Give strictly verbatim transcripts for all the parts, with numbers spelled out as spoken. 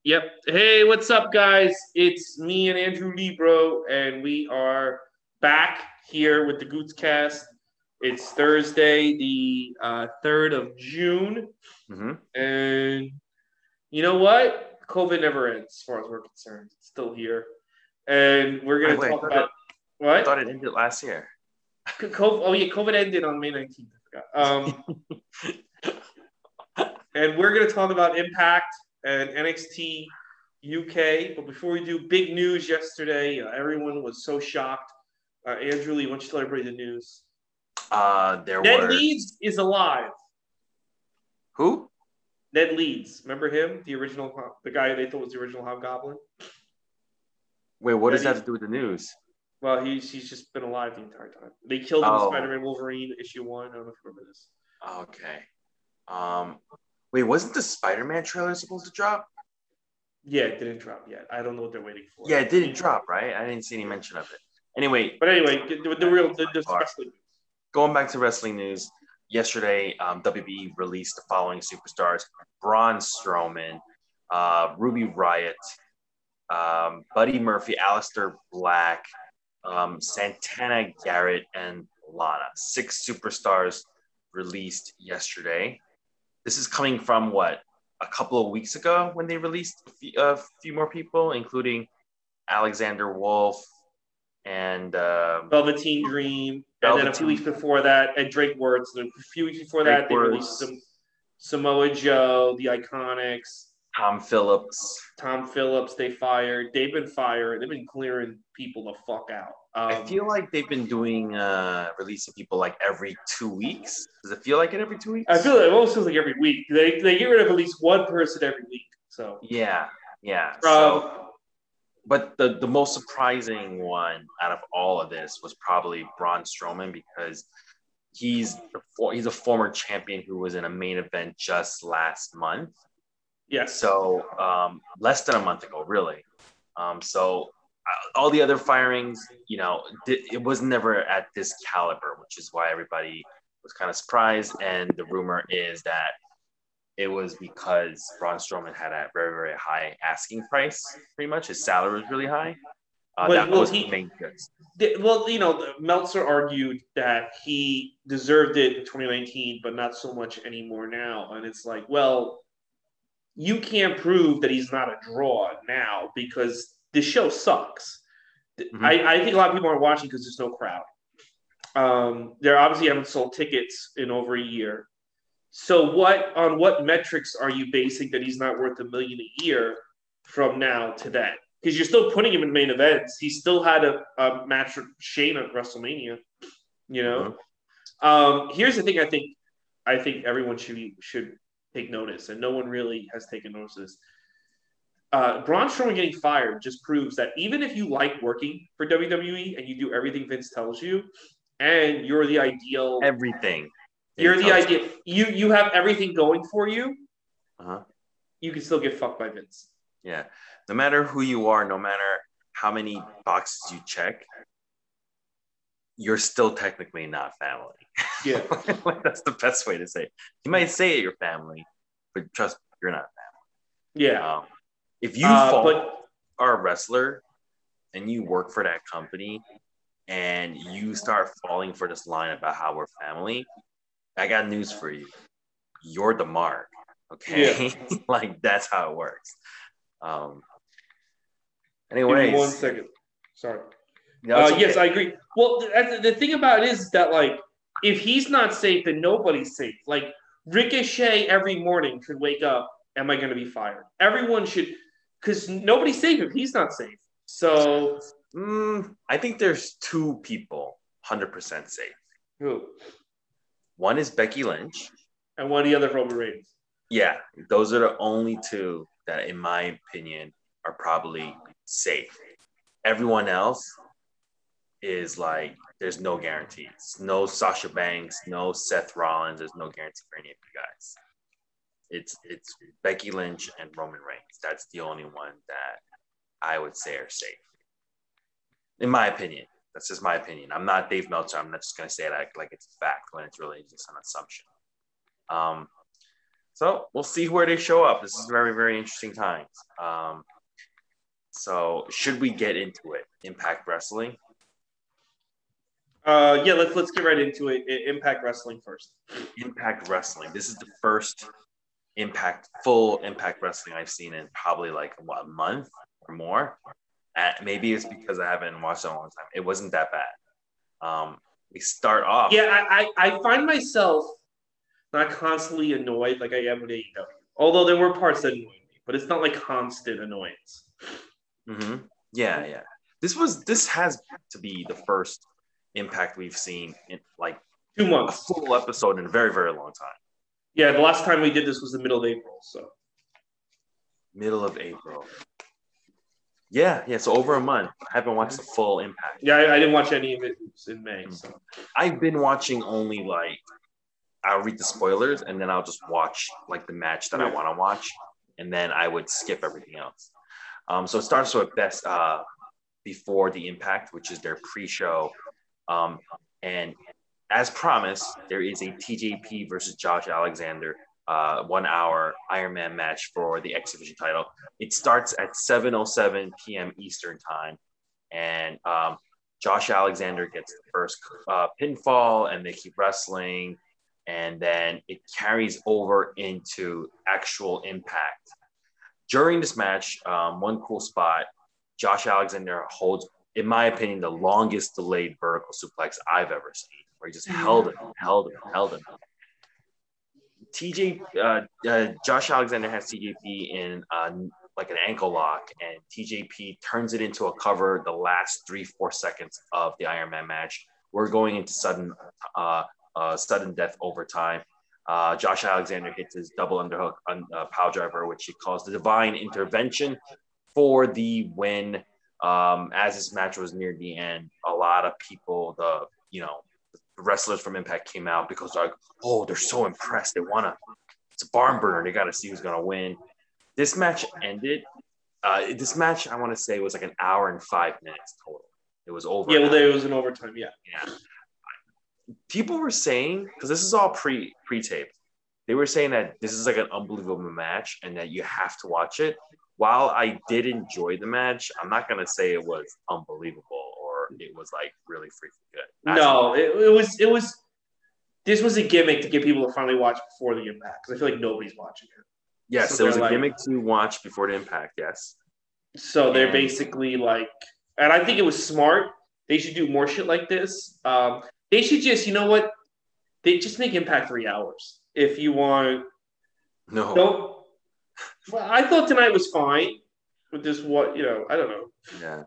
Yep. Hey, what's up, guys? It's me and Andrew Libro, and we are back here with the Gootscast. It's Thursday, the uh, third of June, Mm-hmm. and you know what? COVID never ends, as far as we're concerned. It's still here, and we're I gonna wait. I talk thought it. about I thought what? it ended last year. COVID, oh yeah, COVID ended on May nineteenth. I forgot. Um, and we're gonna talk about Impact and N X T U K. But before we do, big news yesterday. Uh, everyone was so shocked. Uh, Andrew Lee, why don't you tell everybody the news? Uh, there Ned were Leeds is alive. who? Ned Leeds, remember him? The original, the guy they thought was the original Hobgoblin. Wait, what That does that have he's to do with the news? well, he's he's just been alive the entire time. They killed him in Oh, Spider-Man Wolverine issue one. I don't know if you remember this. okay. Um, wait, wasn't the Spider-Man trailer supposed to drop? Yeah, it didn't drop yet. I don't know what they're waiting for. Yeah, it didn't drop, right? I didn't see any mention of it. Anyway, But anyway, the, the real the, the wrestling. going back to wrestling news, yesterday um, W W E released the following superstars: Braun Strowman, uh, Ruby Riott, um, Buddy Murphy, Aleister Black, um, Santana Garrett, and Lana. Six superstars released yesterday. This is coming from what, a couple of weeks ago when they released a few, a few more people, including Alexander Wolf and um, Velveteen Dream, and then a few weeks Velveteen, before that, and Drake Words. And a few weeks before Drake that, they released Woods, some Samoa Joe, the Iconics, Tom Phillips. Tom Phillips. They fired. They've been fired. They've been clearing people the fuck out. I Um, feel like they've been doing uh releasing people like every two weeks. Does it feel like it every two I weeks? feel like it almost feels like every week they they get rid of at least one person every week. So, Yeah, yeah. So, um, but the the most surprising one out of all of this was probably Braun Strowman because he's the for, he's a former champion who was in a main event just last month. yes. So, um, less than a month ago, really. Um, so uh, all the other firings, you know, it was never at this caliber, which is why everybody was kind of surprised. And the rumor is that it was because Braun Strowman had a very, very high asking price, pretty much. His salary was really high. Uh, Well, that well, was the he main difference. well, you know, Meltzer argued that he deserved it in twenty nineteen, but not so much anymore now. And it's like, well, you can't prove that he's not a draw now because the show sucks. Mm-hmm. I, I think a lot of people aren't watching because there's no crowd. Um, they're obviously haven't sold tickets in over a year. So what on what metrics are you basing that he's not worth a million a year from now to then? Because you're still putting him in main events. He still had a, a match with Shane at WrestleMania. You Mm-hmm. know. Um, here's the thing. I think I think everyone should should take notice, and no one really has taken notice of this. Uh, Braun Strowman getting fired just proves that even if you like working for W W E and you do everything Vince tells you, and you're the ideal, Everything that he you're the tells you. ideal, you you have everything going for you, Uh-huh. you can still get fucked by Vince. Yeah. No matter who you are, no matter how many boxes you check, you're still technically not family. Yeah, Like, that's the best way to say it. You might say it, you're family, but trust me, you're not yeah. family. Um, if you Uh, fall but are a wrestler and you work for that company and you start falling for this line about how we're family, I got news for you. You're the mark. yeah, Okay. Like that's how it works. Um, give me one anyways, second. Sorry. no, it's Uh, yes, okay. I agree. Well, the, the thing about it is that like if he's not safe, then nobody's safe. Like Ricochet every morning could wake up. Am I going to be fired? Everyone should, because nobody's safe if he's not safe. So Mm, I think there's two people one hundred percent safe. who? One is Becky Lynch. And one of the other Roman Reigns. Yeah, those are the only two that, in my opinion, are probably safe. Everyone else is like, there's no guarantees. No Sasha Banks, no Seth Rollins. There's no guarantee for any of you guys. It's it's Becky Lynch and Roman Reigns. That's the only one that I would say are safe, in my opinion. That's just my opinion. I'm not Dave Meltzer. I'm not just gonna say that like it's a fact when it's really just an assumption. Um, So we'll see where they show up. This is very, very interesting times. Um, so should we get into it? Impact Wrestling? Uh, yeah, let's let's get right into it. Impact Wrestling first. Impact Wrestling. This is the first Impact, full Impact Wrestling I've seen in probably like what, a month or more. Uh, maybe it's because I haven't watched it in a long time. It wasn't that bad. Um, we start off. Yeah, I, I, I find myself not constantly annoyed like I am with A E W. Although there were parts that annoyed me, but it's not like constant annoyance. Mm-hmm. Yeah, yeah. This was this has to be the first Impact we've seen in like two months, a full episode in a very, very long time. Yeah, the last time we did this was the middle of April. So middle of April. Yeah, yeah. So over a month. I haven't watched the full Impact. Yeah, I, I didn't watch any of it in May. So I've been watching only like I'll read the spoilers and then I'll just watch like the match that yeah. I want to watch, and then I would skip everything else. Um, so it starts with best uh, before the Impact, which is their pre-show, um, and as promised, there is a T J P versus Josh Alexander uh, one-hour Iron Man match for the X Division title. It starts at seven oh seven p.m. Eastern time, and um, Josh Alexander gets the first uh, pinfall, and they keep wrestling, and then it carries over into actual Impact. During this match, um, one cool spot, Josh Alexander holds, in my opinion, the longest delayed vertical suplex I've ever seen, where he just held it, held it, held it. T J, uh, uh, Josh Alexander has T J P in uh, like an ankle lock, and T J P turns it into a cover the last three, four seconds of the Iron Man match. We're going into sudden, uh, uh, sudden death overtime. Uh, Josh Alexander hits his double underhook on uh, power driver, which he calls the divine intervention for the win. Um, as this match was near the end, a lot of people, the you know, the wrestlers from Impact came out because they're like, oh, they're so impressed. They want to, it's a barn burner. They got to see who's going to win. This match ended. Uh, this match, I want to say, was like an hour and five minutes total. It was over. Yeah, well, there was an overtime. Yeah. Yeah. People were saying, because this is all pre pre-taped, they were saying that this is like an unbelievable match and that you have to watch it. While I did enjoy the match, I'm not gonna say it was unbelievable or it was like really freaking good. That's no, it, it was it was this was a gimmick to get people to finally watch before the Impact, because I feel like nobody's watching it. Yes, so it was a like, gimmick to watch before the Impact. Yes. So they're and, basically like, and I think it was smart. They should do more shit like this. Um, They should just, you know what? They just make Impact three hours if you want. No. Don't. Well, I thought tonight was fine with this. What you know? I don't know. Yeah.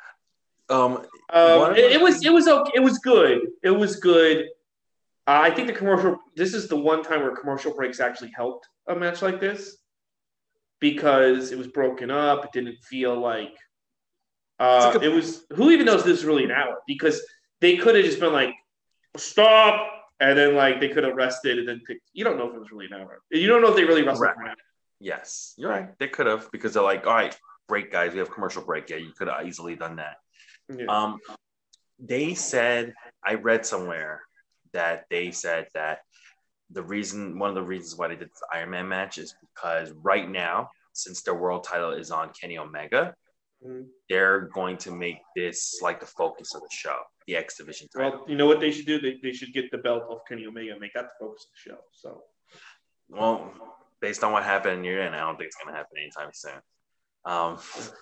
Um. um it, it was. It was okay. It was good. It was good. Uh, I think the commercial. This is the one time where commercial breaks actually helped a match like this, because it was broken up. It didn't feel like. Uh, good- it was. Who even knows this is really an hour? Because they could have just been like, stop, and then like they could have rested and then picked. You don't know if it was really an hour. You don't know if they really wrestled right. for an hour. Yes, you're right. They could have, because they're like, all right, break, guys. We have commercial break. Yeah, you could have easily done that. Yeah. Um, they said, I read somewhere that they said that the reason, one of the reasons why they did the Iron Man match is because right now, since their world title is on Kenny Omega, mm-hmm. they're going to make this like the focus of the show. The X Division title. Well, you know what they should do? They, they should get the belt off Kenny Omega and make that the focus of the show. So, well, based on what happened year end, I don't think it's going to happen anytime soon. Um,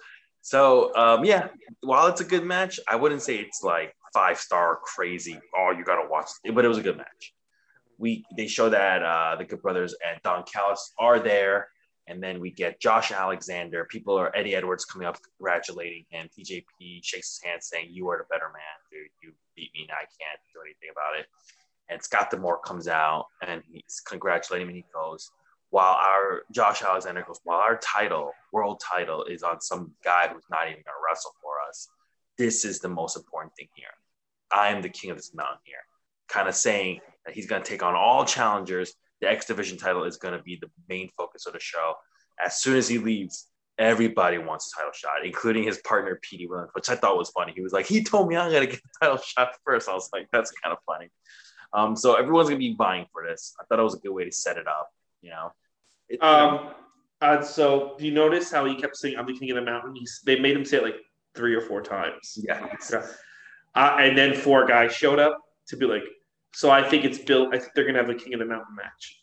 so, um, yeah, while it's a good match, I wouldn't say it's like five star crazy. Oh, you got to watch it, but it was a good match. We they show that uh, the Good Brothers and Don Callis are there. And then we get Josh Alexander. People are Eddie Edwards coming up, congratulating him. T J P shakes his hand, saying, "You are the better man, dude. You beat me, and I can't do anything about it." And Scott D'Amore comes out and he's congratulating him, and he goes, "While our Josh Alexander goes, while our title, world title, is on some guy who's not even going to wrestle for us, this is the most important thing here. I am the king of this mountain here." Kind of saying that he's going to take on all challengers. The X Division title is going to be the main focus of the show. As soon as he leaves, everybody wants a title shot, including his partner, Petey Williams, which I thought was funny. He was like, he told me I'm going to get the title shot first. I was like, that's kind of funny. Um, so everyone's going to be vying for this. I thought it was a good way to set it up, you know. Um, uh, so do you notice how he kept saying, "I'm the king of the mountain"? He's they made him say it like three or four times. Yeah. Yeah. Uh, and then four guys showed up to be like, so I think it's built. I think they're gonna have a king of the mountain match.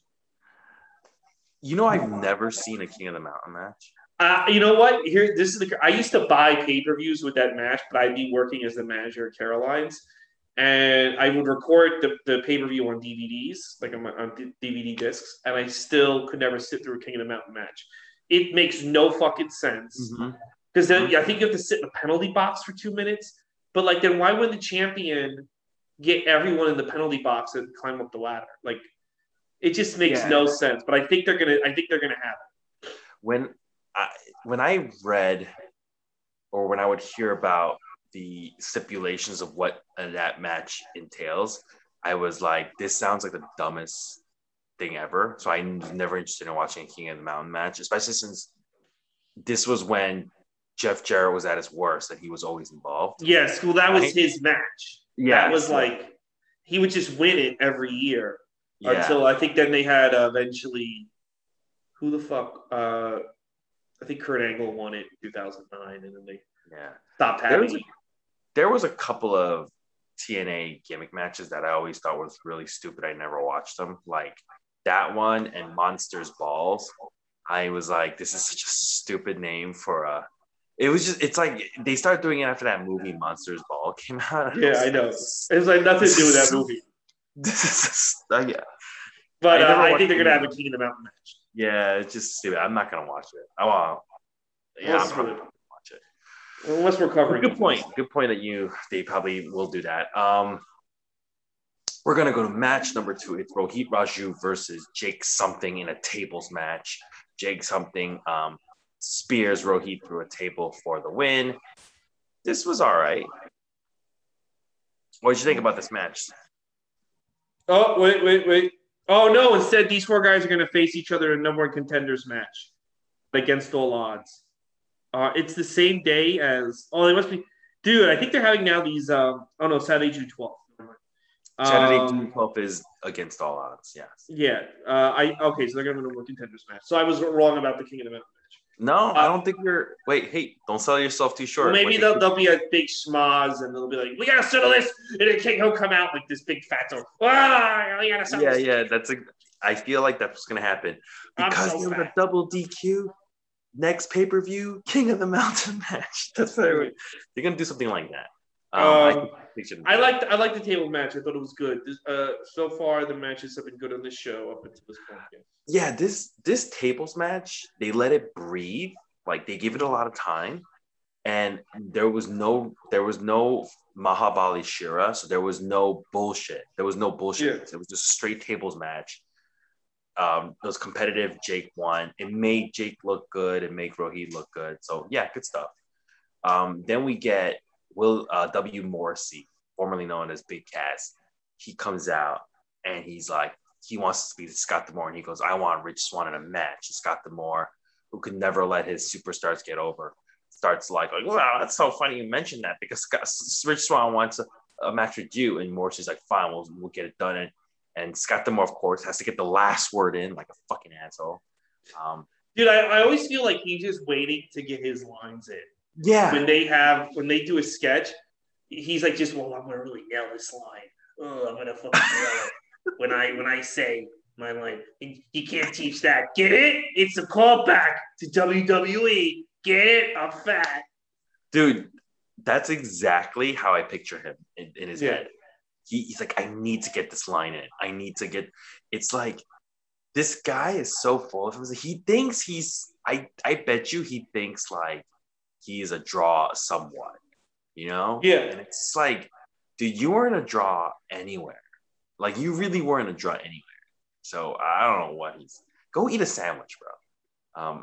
You know, I've never seen a King of the Mountain match. Uh, you know what? Here, this is the. I used to buy pay per views with that match, but I'd be working as the manager at Caroline's, and I would record the, the pay per view on D V Ds, like on, on D V D discs, and I still could never sit through a King of the Mountain match. It makes no fucking sense because mm-hmm. then mm-hmm. I think you have to sit in the penalty box for two minutes. But like, then why would the champion get everyone in the penalty box and climb up the ladder? Like, it just makes yeah. no sense. But I think they're gonna. I think they're gonna have it. When I when I read, or when I would hear about the stipulations of what that match entails, I was like, this sounds like the dumbest thing ever. So I was never interested in watching a King of the Mountain match, especially since this was when Jeff Jarrett was at his worst and he was always involved. Yes, well, that was right? his match. Yeah, that was so, like he would just win it every year yeah. until I think then they had uh, eventually who the fuck. Uh, I think Kurt Angle won it in two thousand nine, and then they yeah stopped having. There was, a, there was a couple of T N A gimmick matches that I always thought was really stupid. I never watched them, like that one and Monsters Balls. I was like, this is such a stupid name for a. It was just, it's like they started doing it after that movie Monsters Ball came out. Yeah, I, I know. It was like nothing to do with that movie. This is uh, yeah. But I, uh, I think they're gonna have a King of the Mountain match. Yeah, it's just stupid. I'm not gonna watch it. I want. Yeah, unless I'm probably gonna watch it. Unless we're covering. Good point. Good point that you they probably will do that. Um, we're gonna go to match number two. It's Rohit Raju versus Jake Something in a tables match. Jake Something um, spears Rohit through a table for the win. This was all right. What did you think about this match? Oh wait, wait, wait. Oh, no, instead, these four guys are going to face each other in a number one contenders match against all odds. Uh, it's the same day as – oh, they must be – dude, I think they're having now these um, – oh, no, Saturday, June twelfth. Saturday, um, June twelfth is against all odds, yes. Yeah. Uh, I Okay, so they're going to win a number one contenders match. So I was wrong about the King of the Mountain match. No, uh, I don't think you're – wait, hey, don't sell yourself too short. Well, maybe they'll, they'll be a big schmoz and they'll be like, we got to settle this. And then King will come out like this big fat door. Ah, we got to settle yeah, this. Yeah, yeah, that's a – I feel like that's what's going to happen. Because so there was a double D Q, next pay-per-view, King of the Mountain match. That's what they're going to do something like that. Um, um, I, I liked I liked the table match. I thought it was good. This, uh, so far, the matches have been good on this show up until this point. Yeah, yeah this this tables match, they let it breathe. Like they give it a lot of time, and there was no there was no Mahabali Shira, so there was no bullshit. There was no bullshit. Yeah. It was just a straight tables match. Um, it was competitive. Jake won. It made Jake look good. It made Rohit look good. So yeah, good stuff. Um, then we get Will uh, W Morrissey, formerly known as Big Cass. He comes out and he's like, he wants to be Scott D'Amore, and he goes, "I want Rich Swann in a match." Scott D'Amore, who could never let his superstars get over, starts like, like, "Wow, that's so funny you mentioned that because Rich Swann wants a, a match with you." And Morrissey's like, "Fine, we'll, we'll get it done." And, and Scott D'Amore, of course, has to get the last word in like a fucking asshole. Um, Dude, I, I always feel like he's just waiting to get his lines in. Yeah. When they have, when they do a sketch, he's like, just, well, I'm going to really nail this line. Oh, I'm going to fucking nail it. When I, when I say my line, you can't teach that. Get it? It's a callback to W W E. Get it? I'm fat. Dude, that's exactly how I picture him in, in his yeah. head. He, he's like, I need to get this line in. I need to get, it's like, this guy is so full of himself. He thinks he's, I, I bet you he thinks like he is a draw somewhat, you know? Yeah. And it's like, dude, you weren't a draw anywhere. Like, you really weren't a draw anywhere. So I don't know what he's, go eat a sandwich, bro. Um,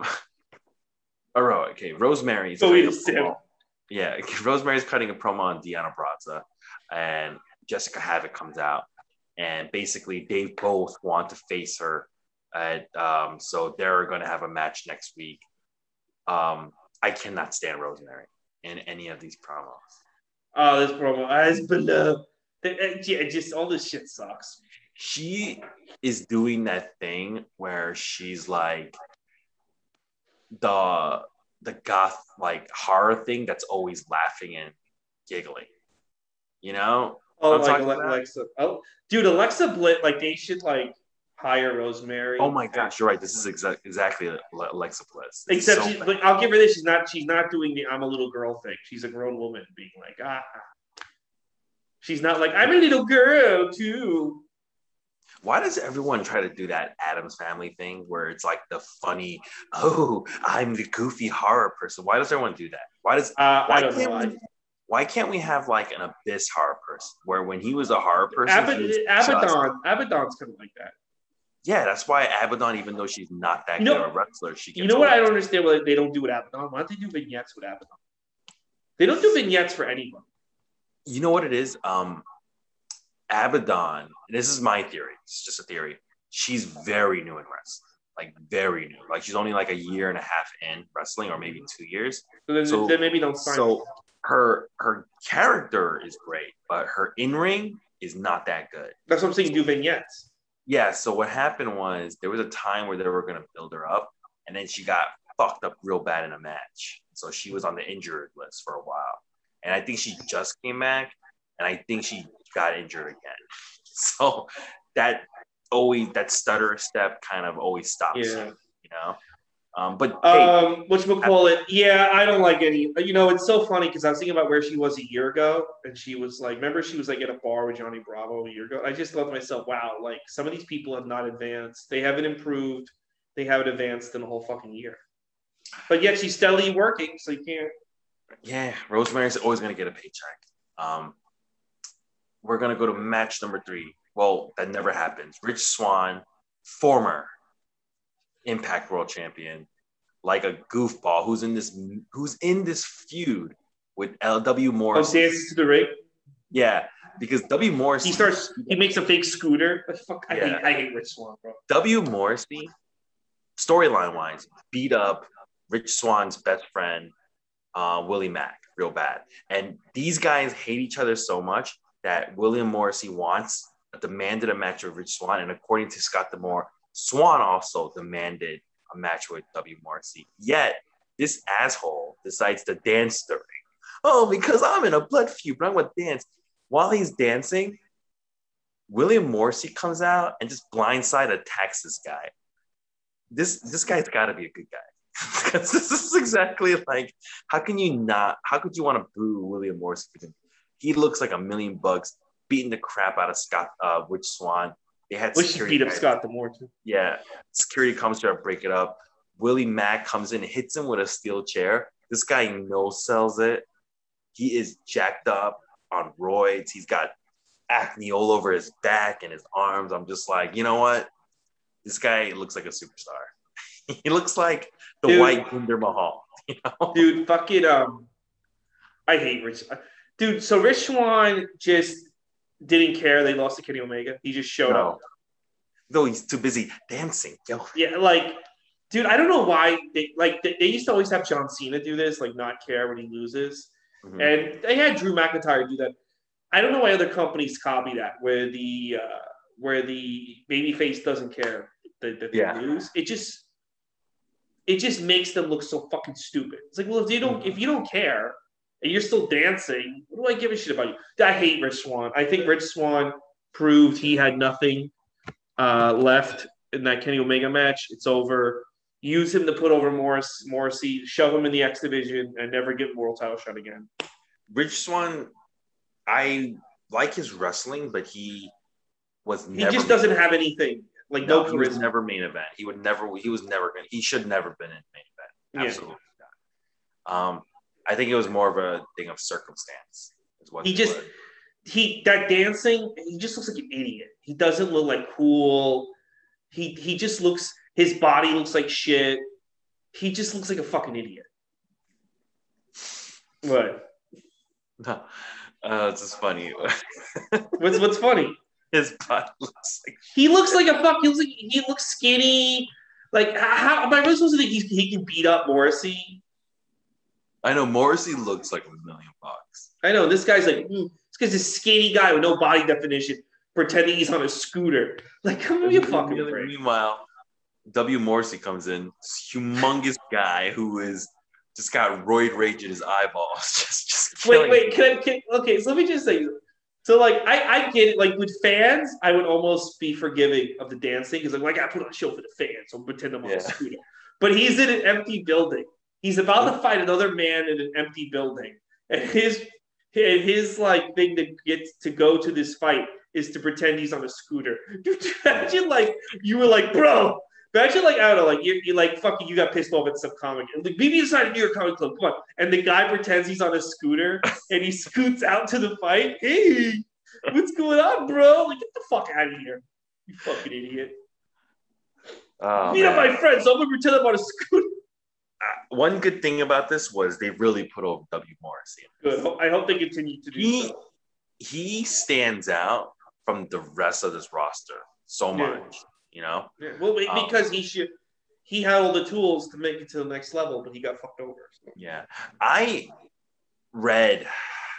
all right, okay, Rosemary's go eat a sandwich. Yeah, Rosemary's cutting a promo on Deonna Purrazzo, and Jessica Havoc comes out, and basically they both want to face her. At, um, so they're going to have a match next week. Um, I cannot stand Rosemary in any of these promos. Oh, this promo, as below. Yeah, just all this shit sucks. she is doing that thing where she's like the the goth like horror thing that's always laughing and giggling. You know? Oh, I'm like talking about. Alexa. Oh, dude, Alexa Bliss. Like they should like hire Oh Rosemary. my gosh, you're right. This is exa- exactly Alexa Bliss. This is Except so she, bad. like, I'll give her this. She's not. She's not doing the "I'm a little girl" thing. She's a grown woman being like, ah. She's not like I'm a little girl too. Why does everyone try to do that Adams Family thing where it's like the funny, oh, I'm the goofy horror person? Why does everyone do that? Why does Uh, I why don't know. can't I, we why can't we have like an abyss horror person where when he was a horror person, Abad- he was just Abaddon. Abaddon's kind of like that. yeah. That's why Abaddon, even though she's not that You good know. of a wrestler, she You gets know what? over. I don't understand why they don't do with Abaddon. Why don't they do vignettes with Abaddon? They don't do vignettes for anyone. You know what it is? Um, Abaddon. This is my theory. It's just a theory. She's very new in wrestling, like very new. Like she's only like a year and a half in wrestling, or maybe two years. So then, So, then maybe don't sign. so her her character is great, but her in ring is not that good. That's what I'm saying. Do vignettes. Yeah. So what happened was there was a time where they were gonna build her up, and then she got fucked up real bad in a match. So she was on the injured list for a while, and I think she just came back, and I think she got injured again. So that always that stutter step kind of always stops Yeah. you, you know. Um, but hey, Um, whatchamacallit? Yeah, I don't like any. You know, it's so funny because I was thinking about where she was a year ago, and she was like, remember, she was like at a bar with Johnny Bravo a year ago. I just thought to myself, wow, like some of these people have not advanced. They haven't improved. They haven't advanced in a whole fucking year. But yet she's steadily working, so you can't. yeah, Rosemary's always gonna get a paycheck. Um, we're gonna go to match number three. Well, that never happens. Rich Swann, former Impact World Champion, like a goofball who's in this who's in this feud with L W Oh, Morrissey. dances to the ring. Yeah, because W Morrissey He starts. He makes a fake scooter. Like, fuck, I Yeah. hate. I hate Rich Swann, bro. W Morrissey, storyline wise, beat up Rich Swann's best friend, uh, Willie Mack, real bad. And these guys hate each other so much that William Morrissey wants demanded a match with Rich Swann, and according to Scott D'Amore, Swann also demanded a match with W Morrissey. Yet this asshole decides to dance the ring. Oh, because I'm in a blood feud, but I'm gonna dance. While he's dancing, William Morrissey comes out and just blindside attacks this guy. This this guy's got to be a good guy. Because this is exactly like, how can you not? How could you want to boo William Morrissey? He looks like a million bucks, beating the crap out of Scott, uh, Rich Swann. They had Wish security beat up guys. Scott D'Amore too. Yeah, security comes to break it up. Willie Mack comes in, hits him with a steel chair. This guy no sells it. He is jacked up on roids. He's got acne all over his back and his arms. I'm just like, you know what? This guy looks like a superstar. He looks like the Dude. white Jinder Mahal. You know? Dude, fuck it. Um, I hate Rich. Dude, so Rich Swann just didn't care they lost to Kenny Omega. He just showed No. up. No, he's too busy dancing. Yo. Yeah, like, dude, I don't know why they like they, they used to always have John Cena do this, like not care when he loses, Mhm. and they had Drew McIntyre do that. I don't know why other companies copy that, where the uh, where the babyface doesn't care that, that they Yeah. lose. It just it just makes them look so fucking stupid. It's like, well, if you don't if you don't care and you're still dancing, what do I give a shit about you? I hate Rich Swann. I think Rich Swann proved he had nothing uh, left in that Kenny Omega match. It's over. Use him to put over Morris, Morrissey, shove him in the X division, and never give him a world title shot again. Rich Swann, I like his wrestling, but he was He never. just doesn't have anything. Like No, no, he was charisma. never main event. He would never. He was never going. He should never been in main event. Yeah. Absolutely not. Um, I think it was more of a thing of circumstance. Is what He it just was. he that dancing. He just looks like an idiot. He doesn't look like cool. He he just looks. His body looks like shit. He just looks like a fucking idiot. What? No, uh, it's just funny. What's what's funny? His body looks like. He looks like a fuck. He looks like he looks skinny. Like how am I really supposed to think he, he can beat up Morrissey? I know Morrissey looks like a million bucks. I know this guy's like mm, this guy's a skinny guy with no body definition. pretending he's on a scooter. Like, come give me a fucking break. Meanwhile, W. Morrissey comes in, this humongous guy who is just got roid rage in his eyeballs. just, just wait, wait, can, can, okay, so let me just say, so like, I, I get it. Like with fans, I would almost be forgiving of the dancing because I'm like, I put on a show for the fans, so pretend I'm on yeah. a scooter. But he's in an empty building. He's about to fight another man in an empty building, and his and his like thing to get to go to this fight is to pretend he's on a scooter. Dude, imagine like you were like, bro. Imagine like I don't know, like you're, you're like fucking, you got pissed off at some comic, and like maybe inside a New York Comic Club, come on, and the guy pretends he's on a scooter and he scoots out to the fight. Hey, what's going on, bro? Like get the fuck out of here, you fucking idiot. Oh, Meet man. up my friends. So I'm gonna pretend I'm on a scooter. Uh, one good thing about this was they really put over W. Morrissey. Good. I hope they continue to do he, so. He stands out from the rest of this roster so much. Yeah. You know, yeah. Well, because um, he should, he had all the tools to make it to the next level, but he got fucked over. So. Yeah, I read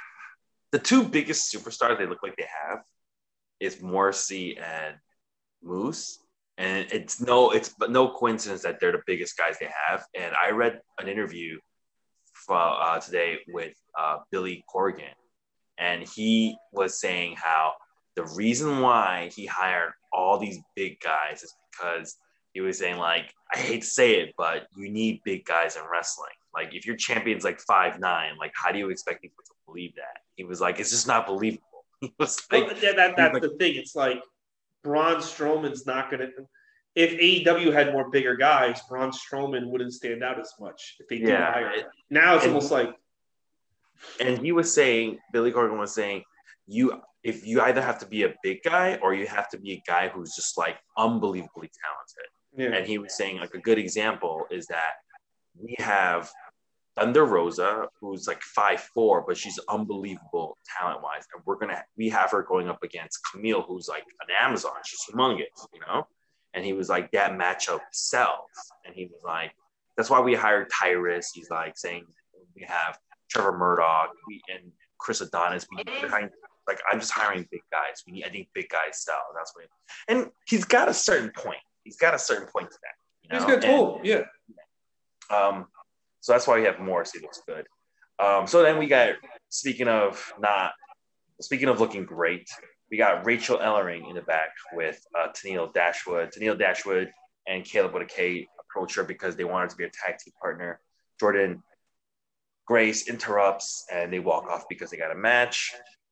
the two biggest superstars they look like they have is Morrissey and Moose, and it's no, it's but no coincidence that they're the biggest guys they have. And I read an interview from, uh, today with uh, Billy Corgan, and he was saying how the reason why he hired all these big guys is because he was saying, like, I hate to say it, but you need big guys in wrestling. Like, if your champion's like five nine, like, how do you expect people to believe that? He was like, it's just not believable. He was like, well, that, that, that's like, the thing. It's like Braun Strowman's not going to. If A E W had more bigger guys, Braun Strowman wouldn't stand out as much if they did yeah, hire him. Now it's almost he, like. And he was saying, Billy Corgan was saying, you. If you either have to be a big guy or you have to be a guy who's just like unbelievably talented. Yeah. And he was saying like a good example is that we have Thunder Rosa, who's like five four, but she's unbelievable talent wise. And we're going to, we have her going up against Camille, who's like an Amazon. She's humongous, you know? And he was like, that matchup sells. And he was like, that's why we hired Tyrus. He's like saying we have Trevor Murdoch we, and Chris Adonis. We behind Like, I'm just hiring big guys. We need, I think big guys sell. That's what, he, and he's got a certain point. He's got a certain point to that. You know? He's got told, yeah. Um, so that's why we have Morrissey. Looks good. Um, so then we got, speaking of not, speaking of looking great, we got Rachel Ellering in the back with uh, Tennille Dashwood. Tennille Dashwood and Caleb with a K approach her because they wanted to be a tag team partner. Jordan Grace interrupts and they walk off because they got a match.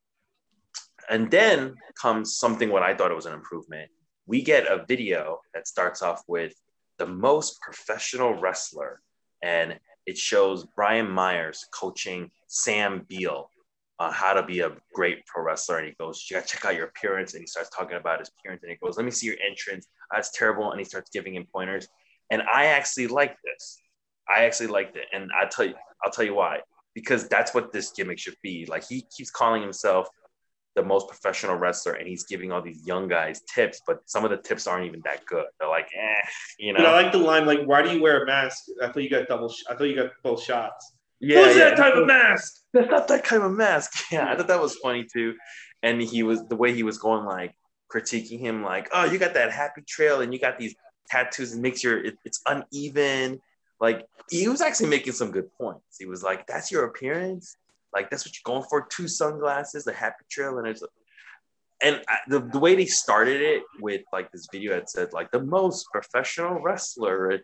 And then comes something what I thought it was an improvement. We get a video that starts off with the most professional wrestler, and it shows Brian Myers coaching Sam Beal on how to be a great pro wrestler. And he goes, you got to check out your appearance. And he starts talking about his appearance. And he goes, let me see your entrance. That's terrible. And he starts giving him pointers. And I actually like this. I actually liked it. And I'll tell you, I'll tell you why. Because that's what this gimmick should be. Like, he keeps calling himself the most professional wrestler, and he's giving all these young guys tips, but some of the tips aren't even that good. They're like, eh, you know. But I like the line, like, why do you wear a mask? I thought you got double. Sh- I thought you got both shots. Yeah, What's yeah. that type of mask? That's not that kind of mask. Yeah, I thought that was funny too. And he was the way he was going, like critiquing him, like, oh, you got that happy trail, and you got these tattoos, and makes your it, it's uneven. Like, he was actually making some good points. He was like, that's your appearance. Like, that's what you're going for. Two sunglasses, the happy trail. And it's, and I, the, the way they started it with like this video that said like the most professional wrestler,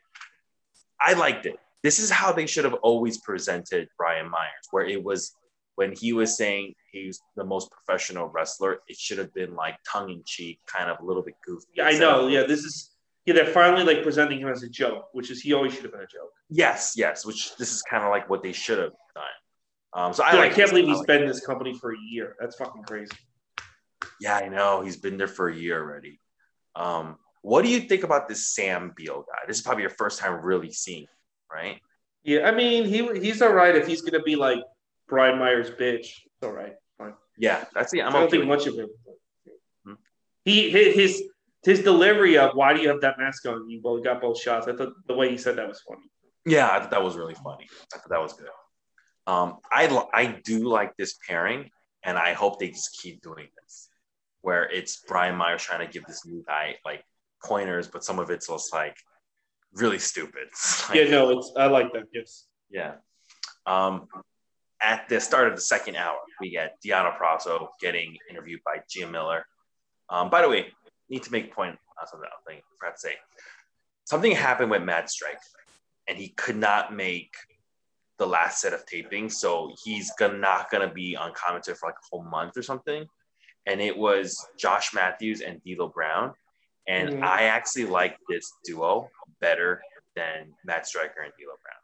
I liked it. This is how they should have always presented Brian Myers, where it was when he was saying he's the most professional wrestler, it should have been like tongue in cheek, kind of a little bit goofy. Yeah, I know. Yeah, this is, yeah, they're finally like presenting him as a joke, which is he always should have been a joke. Yes, yes, which this is kind of like what they should have done. Um, so I, Dude, like I can't this. believe he's like been in this company for a year. That's fucking crazy. Yeah, I know. He's been there for a year already. Um, what do you think about this Sam Beal guy? This is probably your first time really seeing him, right? Yeah, I mean, he he's all right if he's going to be like Brian Myers' bitch. It's all right. Fine. Yeah, that's the. I'm I don't okay think much of him. Hmm? He his his delivery of why do you have that mask on? You both got both shots. I thought the way he said that was funny. Yeah, I thought that was really funny. I thought that was good. Um, I I do like this pairing, and I hope they just keep doing this. where it's Brian Myers trying to give this new guy like pointers, but some of it's just like really stupid. Like, yeah, no, it's I like that. Yes. Yeah. Um, at the start of the second hour, we get Deanna Prasso getting interviewed by Gia Miller. Um, by the way, need to make a point on something else I forgot to say. Something happened with Matt Striker, and he could not make the last set of tapings, so he's gonna, not going to be on commentary for like a whole month or something. And it was Josh Matthews and D'Lo Brown. And mm-hmm. I actually like this duo better than Matt Striker and D'Lo Brown.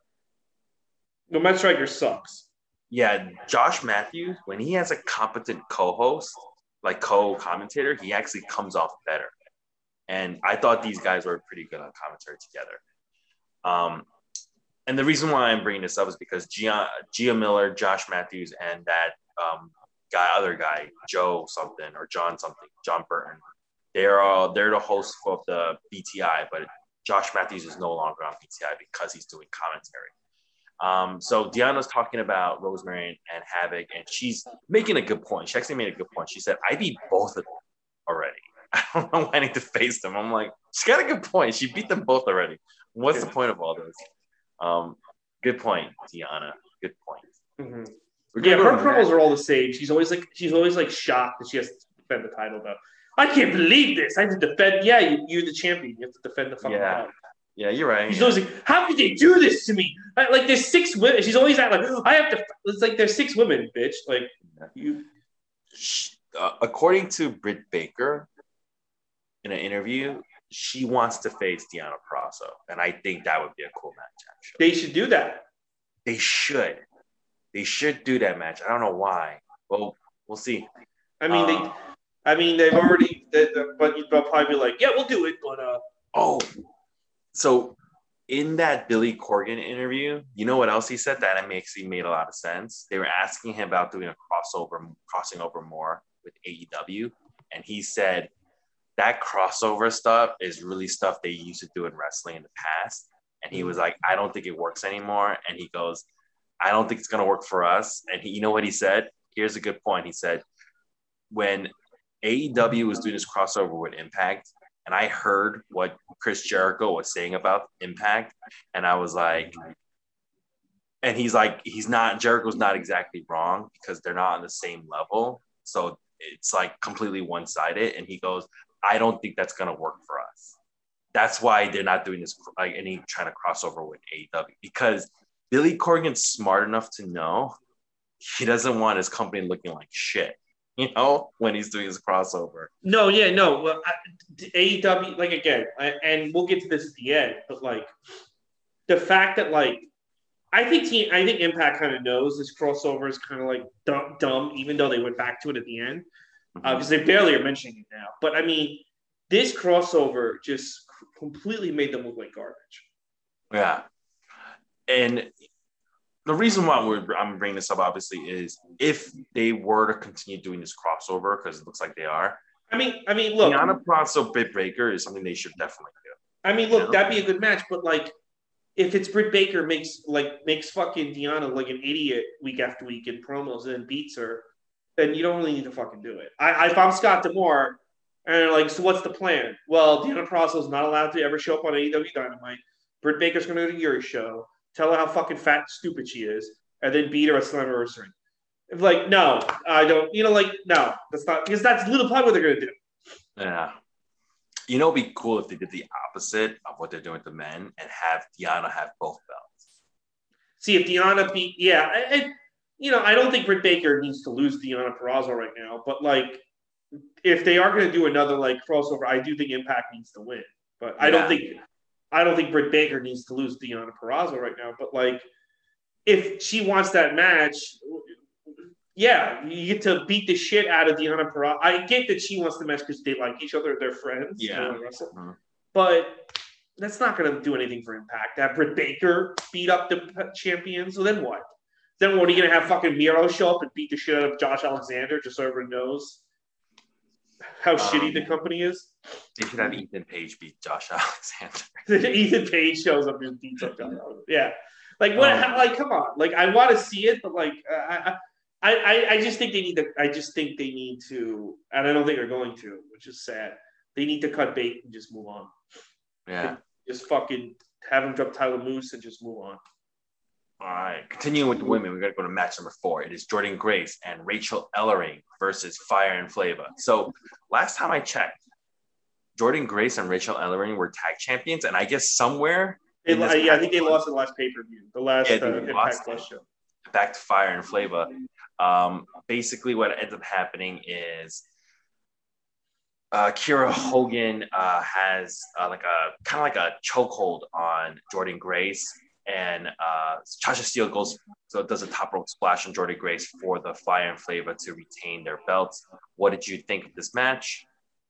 No, Matt Striker sucks. Yeah, Josh Matthews, when he has a competent co-host, like co-commentator, he actually comes off better. And I thought these guys were pretty good on commentary together. Um, and the reason why I'm bringing this up is because Gia, Gia Miller, Josh Matthews, and that um, guy, other guy, Joe something or John something, John Burton, they're all they're the hosts of the B T I, but Josh Matthews is no longer on B T I because he's doing commentary. Um, so Deanna's talking about Rosemary and, and Havoc, and she's making a good point. She actually made a good point. She said, I beat both of them already. I don't know why I need to face them. I'm like, she got a good point. She beat them both already. What's the point of all this? Um, good point, Deanna. Good point. Mm-hmm. Yeah, her promos are all the same. She's always like, she's always like shocked that she has to defend the title. Though I can't believe this. I have to defend. Yeah, you, you're the champion. You have to defend the fucking yeah. title. Yeah, you're right. She's always like, how could they do this to me? Like, there's six women. She's always at like, I have to. It's like there's six women, bitch. Like you. Uh, according to Britt Baker, in an interview, she wants to face Deanna Prasso, and I think that would be a cool match. Actually, they should do that. They should. They should do that match. I don't know why. Well, we'll see. I mean, um, they. I mean, they've already. They, they, but they'll probably be like, yeah, we'll do it, but uh. Oh. So in that Billy Corgan interview, you know what else he said that actually made a lot of sense? They were asking him about doing a crossover, crossing over more with A E W. And he said that crossover stuff is really stuff they used to do in wrestling in the past. And he was like, I don't think it works anymore. And he goes, I don't think it's going to work for us. And he, you know what he said? Here's a good point. He said, when A E W was doing this crossover with Impact, and I heard what Chris Jericho was saying about Impact, and I was like, and he's like, he's not, Jericho's not exactly wrong because they're not on the same level. So it's like completely one-sided. And he goes, I don't think that's going to work for us. That's why they're not doing this, like any trying to cross over with A E W, because Billy Corgan's smart enough to know he doesn't want his company looking like shit. You know, when he's doing his crossover. No, yeah, no. Well, I, A E W, like, again, I, and we'll get to this at the end, but, like, the fact that, like, I think he, I think Impact kind of knows this crossover is kind of, like, dumb, dumb, even though they went back to it at the end, because mm-hmm. uh, they barely are mentioning it now. But, I mean, this crossover just completely made them look like garbage. Yeah. And the reason why we're, I'm bringing this up, obviously, is if they were to continue doing this crossover, because it looks like they are. I mean, I mean, look. Deanna Prasso, Britt Baker is something they should definitely do. I mean, look, you know? That'd be a good match, but, like, if it's Britt Baker makes, like, makes fucking Deanna like an idiot week after week in promos and then beats her, then you don't really need to fucking do it. I, I if I'm Scott D'Amore, and they're like, so what's the plan? Well, Deanna Prasso is not allowed to ever show up on A E W Dynamite. Britt Baker's going to go to Yuri's show. Tell her how fucking fat and stupid she is, and then beat her at Slammiversary. Like, no, I don't. You know, like, no, that's not, because that's little part what they're gonna do. Yeah, you know, it'd be cool if they did the opposite of what they're doing with the men and have Deanna have both belts. See if Deanna beat, yeah, and you know, I don't think Britt Baker needs to lose Deanna Purrazzo right now, but like, if they are gonna do another like crossover, I do think Impact needs to win, but yeah. I don't think. I don't think Britt Baker needs to lose Deanna Purrazzo right now, but like, if she wants that match, yeah, you get to beat the shit out of Deanna Purrazzo. I get that she wants the match because they like each other, they're friends. Yeah, uh-huh. But that's not going to do anything for Impact. That Britt Baker beat up the champion, so then what? Then what are you going to have fucking Miro show up and beat the shit out of Josh Alexander just so everyone knows how um, shitty the company is? They should have Ethan Page beat Josh Alexander. Ethan Page shows up and beats up Josh Alexander. Yeah. Like, what? Um, how, like, come on. Like, I want to see it, but, like, I, I, I, I, I just think they need to. I just think they need to, and I don't think they're going to, which is sad. They need to cut bait and just move on. Yeah. Just fucking have him drop Tyler Moose and just move on. All right. Continuing with the women, we got to go to match number four. It is Jordan Grace and Rachel Ellering versus Fire and Flava. So last time I checked, Jordan Grace and Rachel Ellering were tag champions, and I guess somewhere. They, yeah, I think they lost the last pay per view, the last yeah, uh, Impact Plus show. Back to Fire and Flava. Um, basically, what ends up happening is uh, Kiera Hogan uh, has uh, like a kind of like a chokehold on Jordan Grace, and uh, Tasha Steele goes so does a top rope splash on Jordan Grace for the Fire and Flava to retain their belts. What did you think of this match?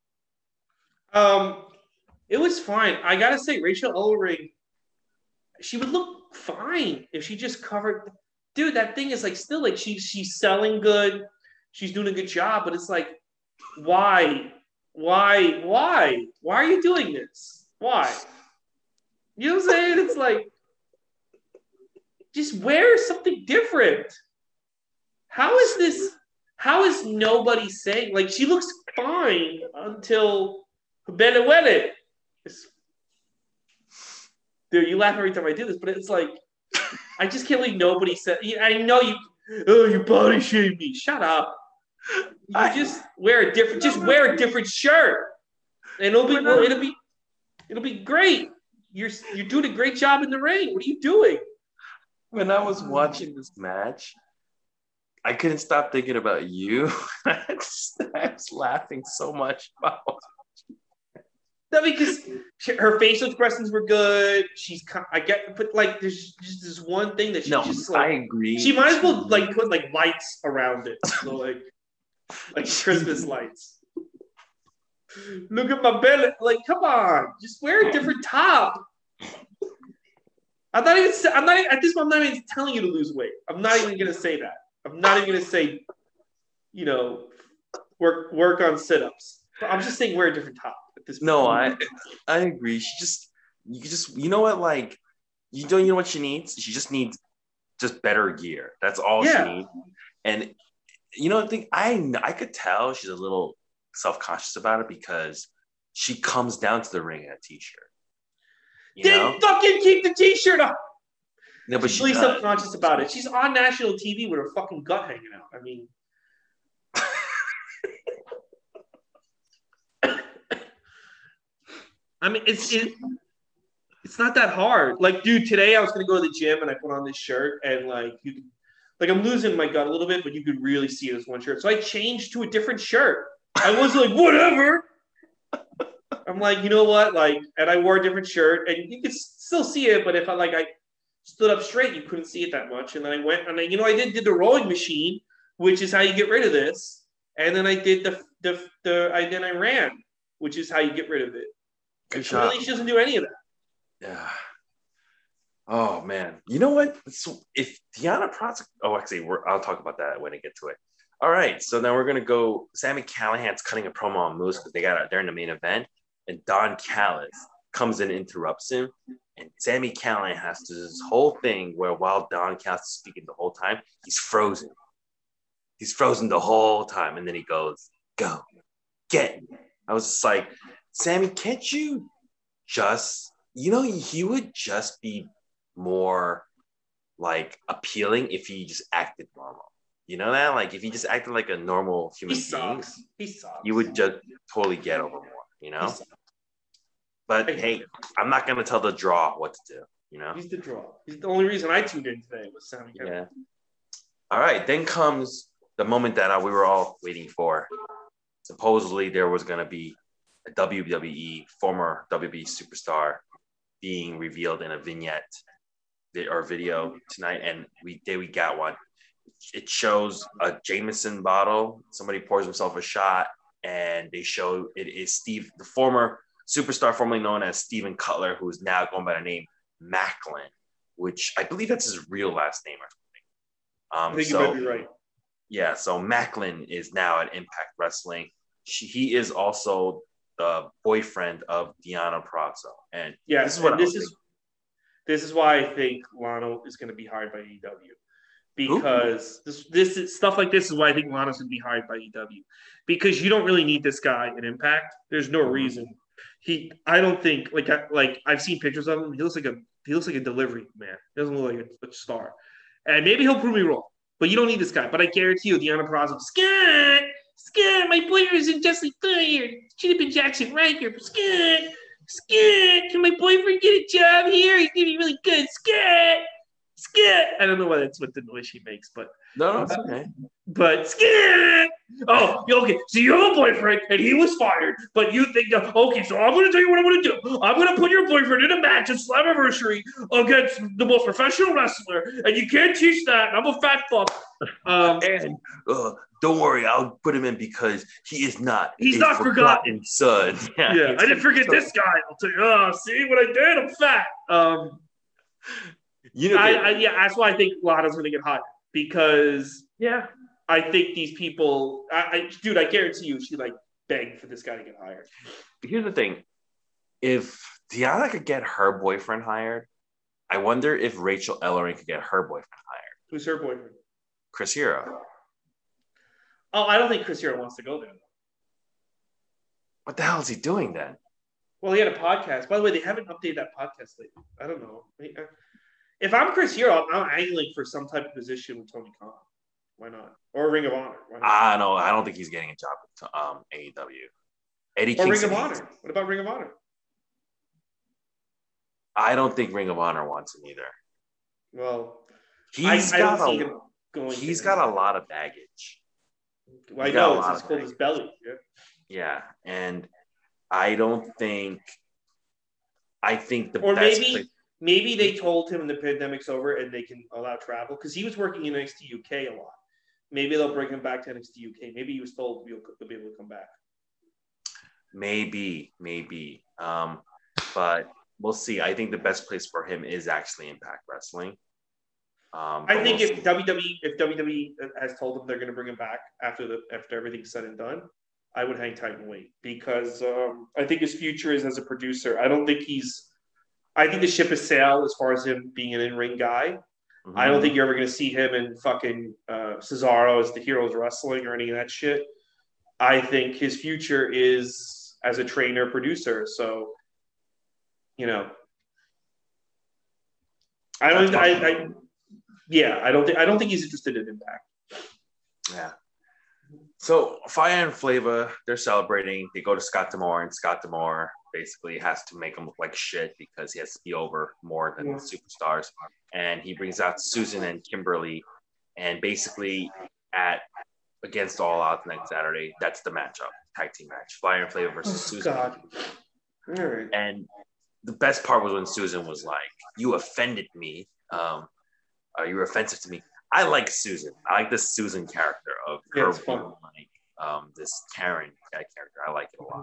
Um, it was fine. I gotta say, Rachel Ellering, she would look fine if she just covered. Dude, that thing is like still like she's she's selling good, she's doing a good job, but it's like, why, why, why, why are you doing this? Why? You know what I'm saying? It's like, just wear something different. How is this? How is nobody saying like she looks fine until Benewedded? Dude, you laugh every time I do this, but it's like. I just can't believe nobody said. I know you. Oh, you body shamed me. Shut up. You I, just wear a different. Just wear a different shirt, and it'll be. Well, it'll be. It'll be great. You're you're doing a great job in the ring. What are you doing? When I was watching this match, I couldn't stop thinking about you. I was laughing so much about. No, because she, her facial expressions were good. She's, I get, but like, there's just this one thing that she no, just like. I agree. She might as well like put like lights around it, so like, like Christmas lights. Look at my belly. Like, come on, just wear a different top. I'm not even. I'm not even, at this point. I'm not even telling you to lose weight. I'm not even gonna say that. I'm not even gonna say, you know, work work on sit-ups. I'm just saying wear a different top. No, I I agree. She just you just you know what like you don't you know what she needs? She just needs just better gear. That's all yeah. she needs. And you know I think I I could tell she's a little self-conscious about it because she comes down to the ring in a t-shirt. You then know? Fucking keep the t-shirt on. No, but she's she really self-conscious about it. She's on national T V with her fucking gut hanging out. I mean. I mean, it's it, it's not that hard. Like, dude, today I was gonna go to the gym and I put on this shirt and like you, could, like I'm losing my gut a little bit, but you could really see it as one shirt. So I changed to a different shirt. I was like, whatever. I'm like, you know what? Like, and I wore a different shirt, and you could still see it, but if I like I stood up straight, you couldn't see it that much. And then I went and I, you know, I did did the rowing machine, which is how you get rid of this. And then I did the the the I then I ran, which is how you get rid of it. Good shot. Really, she doesn't do any of that. Yeah. Oh man, you know what? So if Deonna Purrazzo, oh, actually, we're, I'll talk about that when I get to it. All right, so now we're gonna go. Sami Callihan's cutting a promo on Moose because they got they're in the main event, and Don Callis comes in and interrupts him, and Sami Callihan has to do this whole thing where while Don Callis is speaking the whole time, he's frozen. He's frozen the whole time, and then he goes, "Go, get me." I was just like, Sammy, can't you just, you know, he would just be more like appealing if he just acted normal. You know that? Like if he just acted like a normal human he being, sucks. He sucks. you would just totally get over more, you know? But hey, I'm not going to tell the draw what to do, you know? He's the draw. He's the only reason I tuned in today was Sammy. Yeah. All right. Then comes the moment that we were all waiting for. Supposedly there was going to be a W W E, former W W E superstar being revealed in a vignette or video tonight. And we did, we got one. It shows a Jameson bottle. Somebody pours himself a shot and they show it is Steve, the former superstar formerly known as Steven Cutler, who is now going by the name Macklin, which I believe that's his real last name or something. Um, I think so, you might be right. Yeah, so Macklin is now at Impact Wrestling. She, he is also the boyfriend of Deonna Purrazzo. And yeah, this is what this is this is why I think Lano is going to be hired by A E W. because Ooh. this this is, stuff like this is why I think Lana's gonna be hired by A E W, because you don't really need this guy in Impact. There's no mm-hmm. reason. He, I don't think like I, like I've seen pictures of him. He looks like a he looks like a delivery man. He doesn't look like a, a star. And maybe he'll prove me wrong, but you don't need this guy. But I guarantee you, Deanna Purrazzo, Scott, Scott, my boyfriend isn't justly fired. Should have been Jackson Riker. Scott, Scott, can my boyfriend get a job here? He's gonna be really good. Scott, Scott. I don't know why that's what the noise she makes, but no, no, it's okay. But Scott. Oh, okay. So you have a boyfriend, and he was fired, but you think, okay, so I'm going to tell you what I'm going to do. I'm going to put your boyfriend in a match at Slammiversary against the most professional wrestler, and you can't teach that. I'm a fat fuck. Um, and uh, don't worry, I'll put him in because he is not. He's not forgotten, son. Yeah, yeah I didn't forget this guy. I'll tell you. Oh, see what I did? I'm fat. Um, you know, I, I, yeah, that's why I think Lana's going to get hired because yeah. I think these people, I, I, dude, I guarantee you, she like begged for this guy to get hired. Here's the thing: if Deanna could get her boyfriend hired, I wonder if Rachel Ellering could get her boyfriend hired. Who's her boyfriend? Chris Hero. Oh, I don't think Chris Hero wants to go there. What the hell is he doing then? Well, he had a podcast. By the way, they haven't updated that podcast lately. I don't know. If I'm Chris Hero, I'm angling for some type of position with Tony Khan. Why not? Or Ring of Honor. I uh, know. I don't think he's getting a job with um, A E W. Eddie or Kingston Ring of Honor. What about Ring of Honor? I don't think Ring of Honor wants him either. Well, he's I, got I a going he's got him. a lot of baggage. Well, I know it's called his belly. Yeah. Yeah, and I don't think. I think the or best maybe. place- Maybe they told him the pandemic's over and they can allow travel because he was working in N X T U K a lot. Maybe they'll bring him back to N X T U K. Maybe he was told he'll, he'll be able to come back. Maybe, maybe. Um, but we'll see. I think the best place for him is actually Impact Wrestling. Um, I think we'll if see. W W E if W W E has told him they're going to bring him back after the after everything's said and done, I would hang tight and wait because um, I think his future is as a producer. I don't think he's. I think the ship has sailed as far as him being an in-ring guy. Mm-hmm. I don't think you're ever going to see him in fucking uh, Cesaro as the Heroes Wrestling or any of that shit. I think his future is as a trainer producer. So, you know, I don't. I, I yeah, I don't think. I don't think he's interested in Impact. Yeah. So Fire and Flava, they're celebrating. They go to Scott D'Amore, and Scott D'Amore basically has to make him look like shit because he has to be over more than yeah. the superstars. And he brings out Susan and Kimberly, and basically at against All Out next Saturday, that's the matchup, tag team match, Fire and Flava versus oh, Susan. God. Right. And the best part was when Susan was like, "You offended me. Um, uh, you were offensive to me." I like Susan. I like the Susan character of yeah, her being like um, this Karen character. I like it a lot.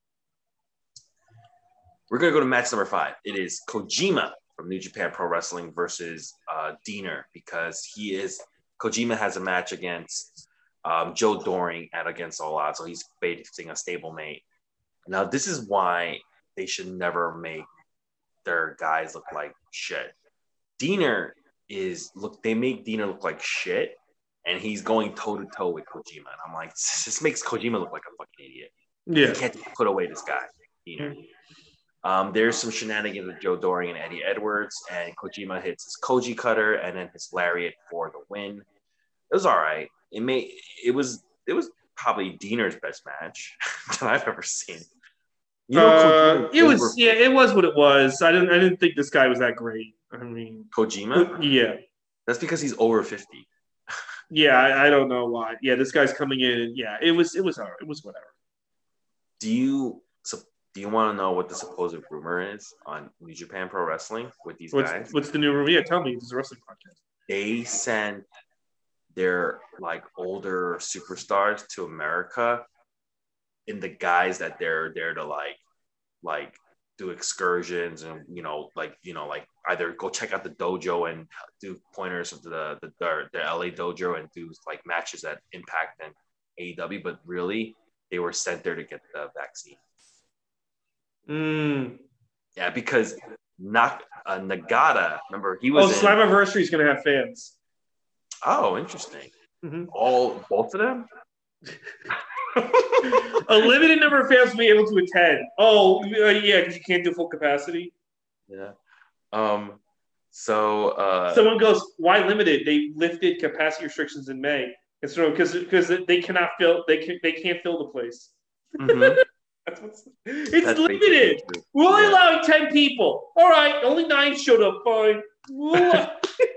We're going to go to match number five. It is Kojima from New Japan Pro Wrestling versus uh, Diener because he is Kojima has a match against um, Joe Doring at Against All Odds, so he's facing a stablemate. Now, this is why they should never make their guys look like shit. Diener is look they make Diener look like shit, and he's going toe to toe with Kojima. And I'm like, this makes Kojima look like a fucking idiot. Yeah, you can't put away this guy, Diener. Mm-hmm. Um, there's some shenanigans with Joe Doring and Eddie Edwards, and Kojima hits his Koji cutter and then his lariat for the win. It was all right. It may it was it was probably Diener's best match that I've ever seen. You know, uh, it was yeah, it was what it was. I didn't I didn't think this guy was that great. I mean, Kojima. Yeah, that's because he's over fifty. Yeah, I, I don't know why. Yeah, this guy's coming in. And yeah, it was it was all right. It was whatever. Do you so do you want to know what the supposed rumor is on New Japan Pro Wrestling with these what's, guys? What's the new rumor? Yeah, tell me. This is a wrestling podcast. They sent their like older superstars to America, in the guise that they're there to like like do excursions and you know like you know like either go check out the dojo and do pointers of the the, the, the L A dojo and do like matches at Impact and A E W, but really they were sent there to get the vaccine. Mm. Yeah, because not uh, Nagata. Remember he was. Oh, Slammiversary is going to have fans. Oh, interesting. Mm-hmm. All both of them. A limited number of fans will be able to attend. Oh, uh, yeah, because you can't do full capacity. Yeah. Um. So. Uh, Someone goes, "Why limited? They lifted capacity restrictions in May. It's because because they cannot fill they can they can't fill the place. mm-hmm. That's what's, it's That's limited. true. We're only Yeah. allowing ten people. All right, only nine showed up. Fine. We'll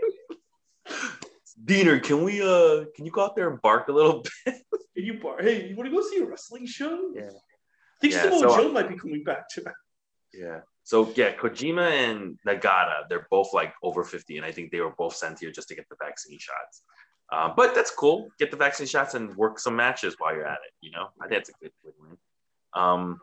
Diener, can we uh can you go out there and bark a little bit? Can you bar? Hey, you want to go see a wrestling show? Yeah. I think Yeah, Samoa so, Joe might be coming back tonight. Yeah. So yeah, Kojima and Nagata, they're both like over fifty, and I think they were both sent here just to get the vaccine shots. Um, but that's cool. Get the vaccine shots and work some matches while you're at it. You know, I think that's a good win-win. Um,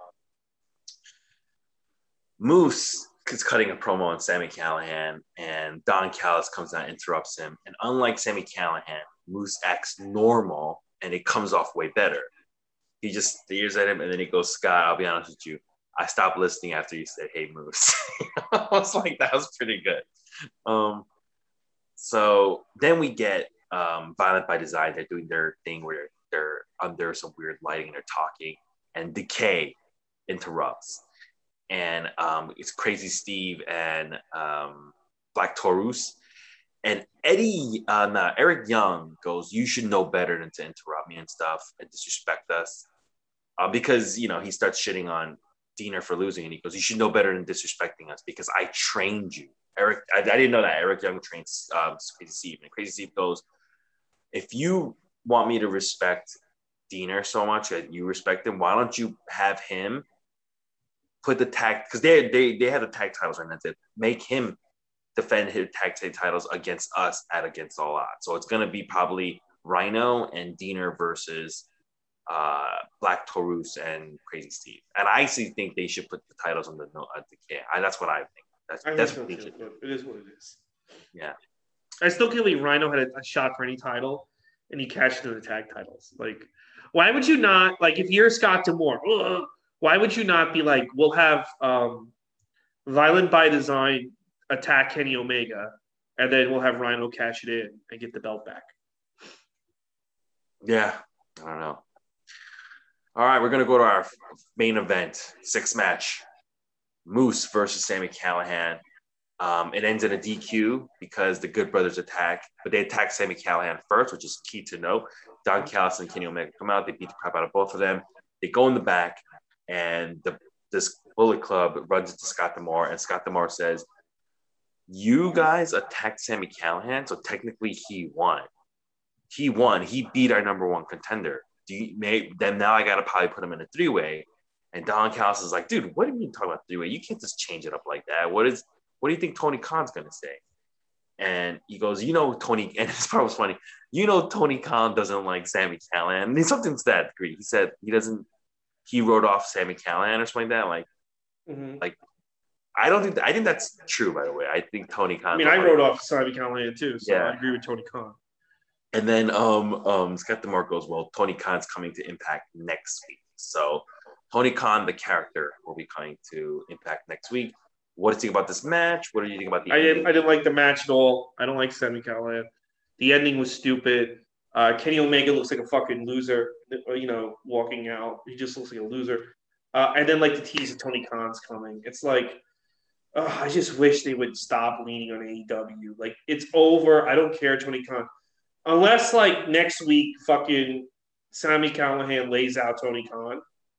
Moose is cutting a promo on Sami Callihan, and Don Callis comes out and interrupts him. And unlike Sami Callihan, Moose acts normal, and it comes off way better. He just stares at him, and then he goes, "Scott, I'll be honest with you. I stopped listening after you said, 'Hey, Moose.'" I was like, that was pretty good. Um, so then we get um, Violent by Design. They're doing their thing where they're under some weird lighting and they're talking, and Decay interrupts. And um, it's Crazy Steve and um, Black Taurus. And Eddie, uh, no, Eric Young goes, "You should know better than to interrupt me and stuff and disrespect us." Uh, because, you know, he starts shitting on Diener for losing, and he goes, "You should know better than disrespecting us because I trained you." Eric, I, I didn't know that. Eric Young trains um, Crazy Steve. And Crazy Steve goes, "If you want me to respect Diener so much that you respect him, why don't you have him put the tag, because they they they had the tag titles right now, to make him defend his tag team titles against us at Against All Odds. So it's going to be probably Rhino and Diener versus uh, Black Taurus and Crazy Steve. And I actually think they should put the titles on the uh, the I, that's what I think. That's, I that's think what so they should too, do. but it is what it is. Yeah. I still can't believe Rhino had a, a shot for any title, and he cashed in the tag titles. Like, why would you not? Like, if you're Scott D'Amore, ugh, why would you not be like, we'll have um, Violent by Design attack Kenny Omega, and then we'll have Rhino cash it in and get the belt back. Yeah, I don't know. All right, we're going to go to our main event, six match. Moose versus Sami Callihan. Um, it ends in a D Q because the Good Brothers attack, but they attack Sami Callihan first, which is key to know. Don Callis and Kenny Omega come out. They beat the crap out of both of them. They go in the back, and the, this Bullet Club runs into Scott D'Amore, and Scott D'Amore says, "You guys attacked Sami Callihan, so technically he won. He won. He beat our number one contender. Do you, may, then now I got to probably put him in a three-way." And Don Callis is like, "Dude, what do you mean talking about three-way? You can't just change it up like that. What is? What do you think Tony Khan's going to say?" And he goes, "You know, Tony," and this part was funny, "You know, Tony Khan doesn't like Sami Callihan." And it's something to that degree. He said he doesn't, he wrote off Sami Callihan or something like that. Like, Mm-hmm. like, I don't think, I think that's true, by the way. I think Tony Khan. I mean, I wrote off Sami Callihan too, so yeah. I agree with Tony Khan. And then um, um, Scott D'Amore goes, "Well, Tony Khan's coming to Impact next week. So Tony Khan, the character, will be coming to Impact next week. What do you think about this match? What do you think about the I ending?" didn't, I didn't like the match at all. I don't like Sami Callihan. The ending was stupid. Uh, Kenny Omega looks like a fucking loser, you know, walking out. He just looks like a loser. Uh, and then, like, the tease of Tony Khan's coming. It's like, oh, I just wish they would stop leaning on A E W. Like, it's over. I don't care, Tony Khan. Unless, like, next week, fucking Sami Callihan lays out Tony Khan.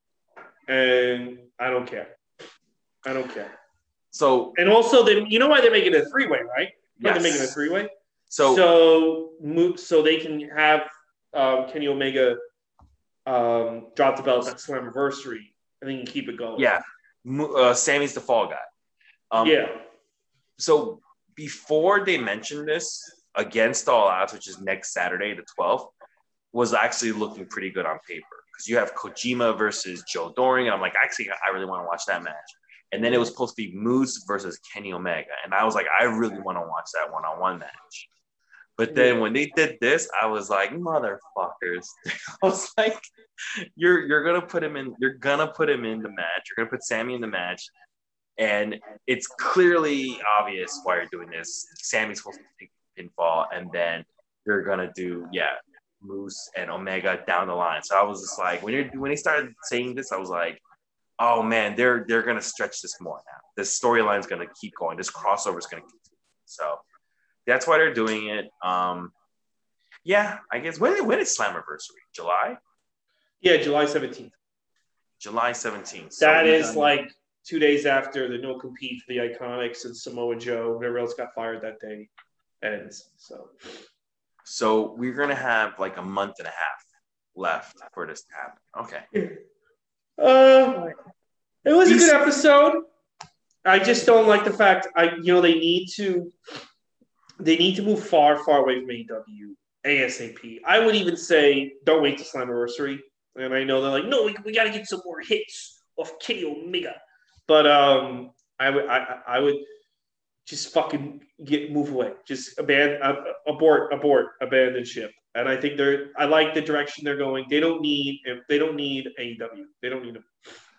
And I don't care. I don't care. So, and also, then you know why they're making it a three-way, right? Why yes. they're making it a three-way? So, so, so they can have um, Kenny Omega um, drop the belt at Slammiversary, and then you can keep it going. Yeah, uh, Sammy's the fall guy. Um, yeah. So before they mentioned this, Against All Odds, which is next Saturday, the twelfth, was actually looking pretty good on paper because you have Kojima versus Joe Doring, and I'm like, actually, I really want to watch that match. And then it was supposed to be Moose versus Kenny Omega, and I was like, I really want to watch that one-on-one match. But then when they did this, I was like, motherfuckers. I was like, you're you're gonna put him in, you're gonna put him in the match. You're gonna put Sammy in the match. And it's clearly obvious why you're doing this. Sammy's supposed to take pinfall, and then you're gonna do yeah, Moose and Omega down the line. So I was just like, when you when they started saying this, I was like, oh man, they're they're gonna stretch this more now. This storyline's gonna keep going. This crossover is gonna continue. So that's why they're doing it. Um, yeah, I guess when when is Slammiversary? July? Yeah, July seventeenth. July seventeenth. So that is done... like two days after the no compete for the Iconics and Samoa Joe, whoever else got fired that day, ends. So, so we're gonna have like a month and a half left for this to happen. Okay. Uh, it was These... a good episode. I just don't like the fact I you know they need to they need to move far, far away from A E W ASAP. I would even say don't wait to Slammiversary. And I know they're like, no, we, we got to get some more hits of Kenny Omega. But um, I would I, I would just fucking get move away, just abandon, uh, abort, abort, abandon ship. And I think they're I like the direction they're going. They don't need they don't need A E W. They don't need them.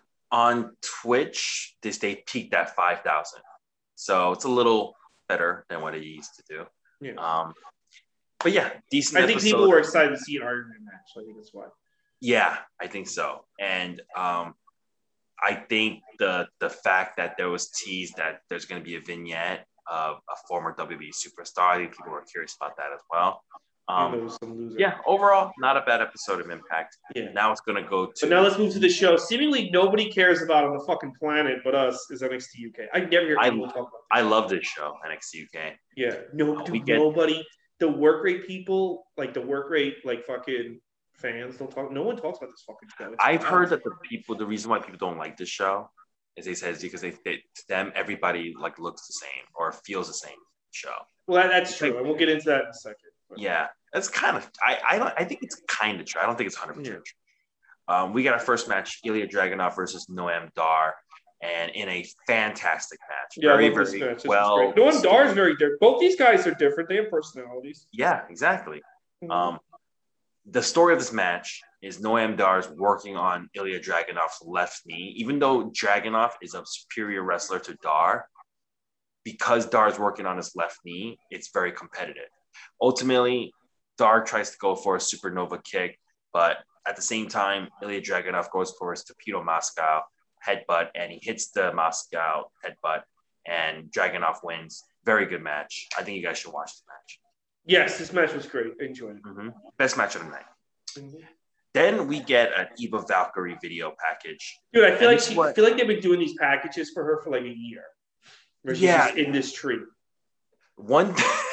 On Twitch, this they peaked at five thousand, so it's a little better than what it used to do. Yeah. Um, but yeah, decent. I think episode. People were excited to see an Iron Man match. So I think that's why. Yeah, I think so. And um, I think the the fact that there was teased that there's going to be a vignette of a former W W E superstar, I think people were curious about that as well. Um, yeah, overall, not a bad episode of Impact. Yeah. Now it's going to go to... But now let's move to the show. Seemingly nobody cares about on the fucking planet but us is N X T U K. I never hear I, people talk about this. I love this show, N X T U K. Yeah. No, uh, dude, get... nobody... The work rate people, like the work rate, like fucking... fans don't talk. No one talks about this fucking show. It's I've wild. heard that the people, the reason why people don't like this show, is they said, is because they, they to them everybody like looks the same or feels the same show. Well, that, that's true, like, and we'll get into that in a second. But. Yeah, that's kind of. I I don't. I think it's kind of true. I don't think it's hundred percent true. Um, we got our first match: Ilya Dragunov versus Noam Dar, and in a fantastic match. Yeah, very I love very this match. well. Noam Dar is very different. Both these guys are different. They have personalities. Yeah, exactly. Mm-hmm. Um. The story of this match is Noam Dar's working on Ilya Dragunov's left knee. Even though Dragunov is a superior wrestler to Dar, because Dar's working on his left knee, it's very competitive. Ultimately, Dar tries to go for a supernova kick, but at the same time, Ilya Dragunov goes for his torpedo Moscow headbutt, and he hits the Moscow headbutt, and Dragunov wins. Very good match. I think you guys should watch the match. Yes, this match was great. I enjoyed it. Mm-hmm. Best match of the night. Mm-hmm. Then we get an Eva Valkyrie video package. Dude, I feel and like she, what, I feel like they've been doing these packages for her for like a year. Where she's yeah, just in this tree. One,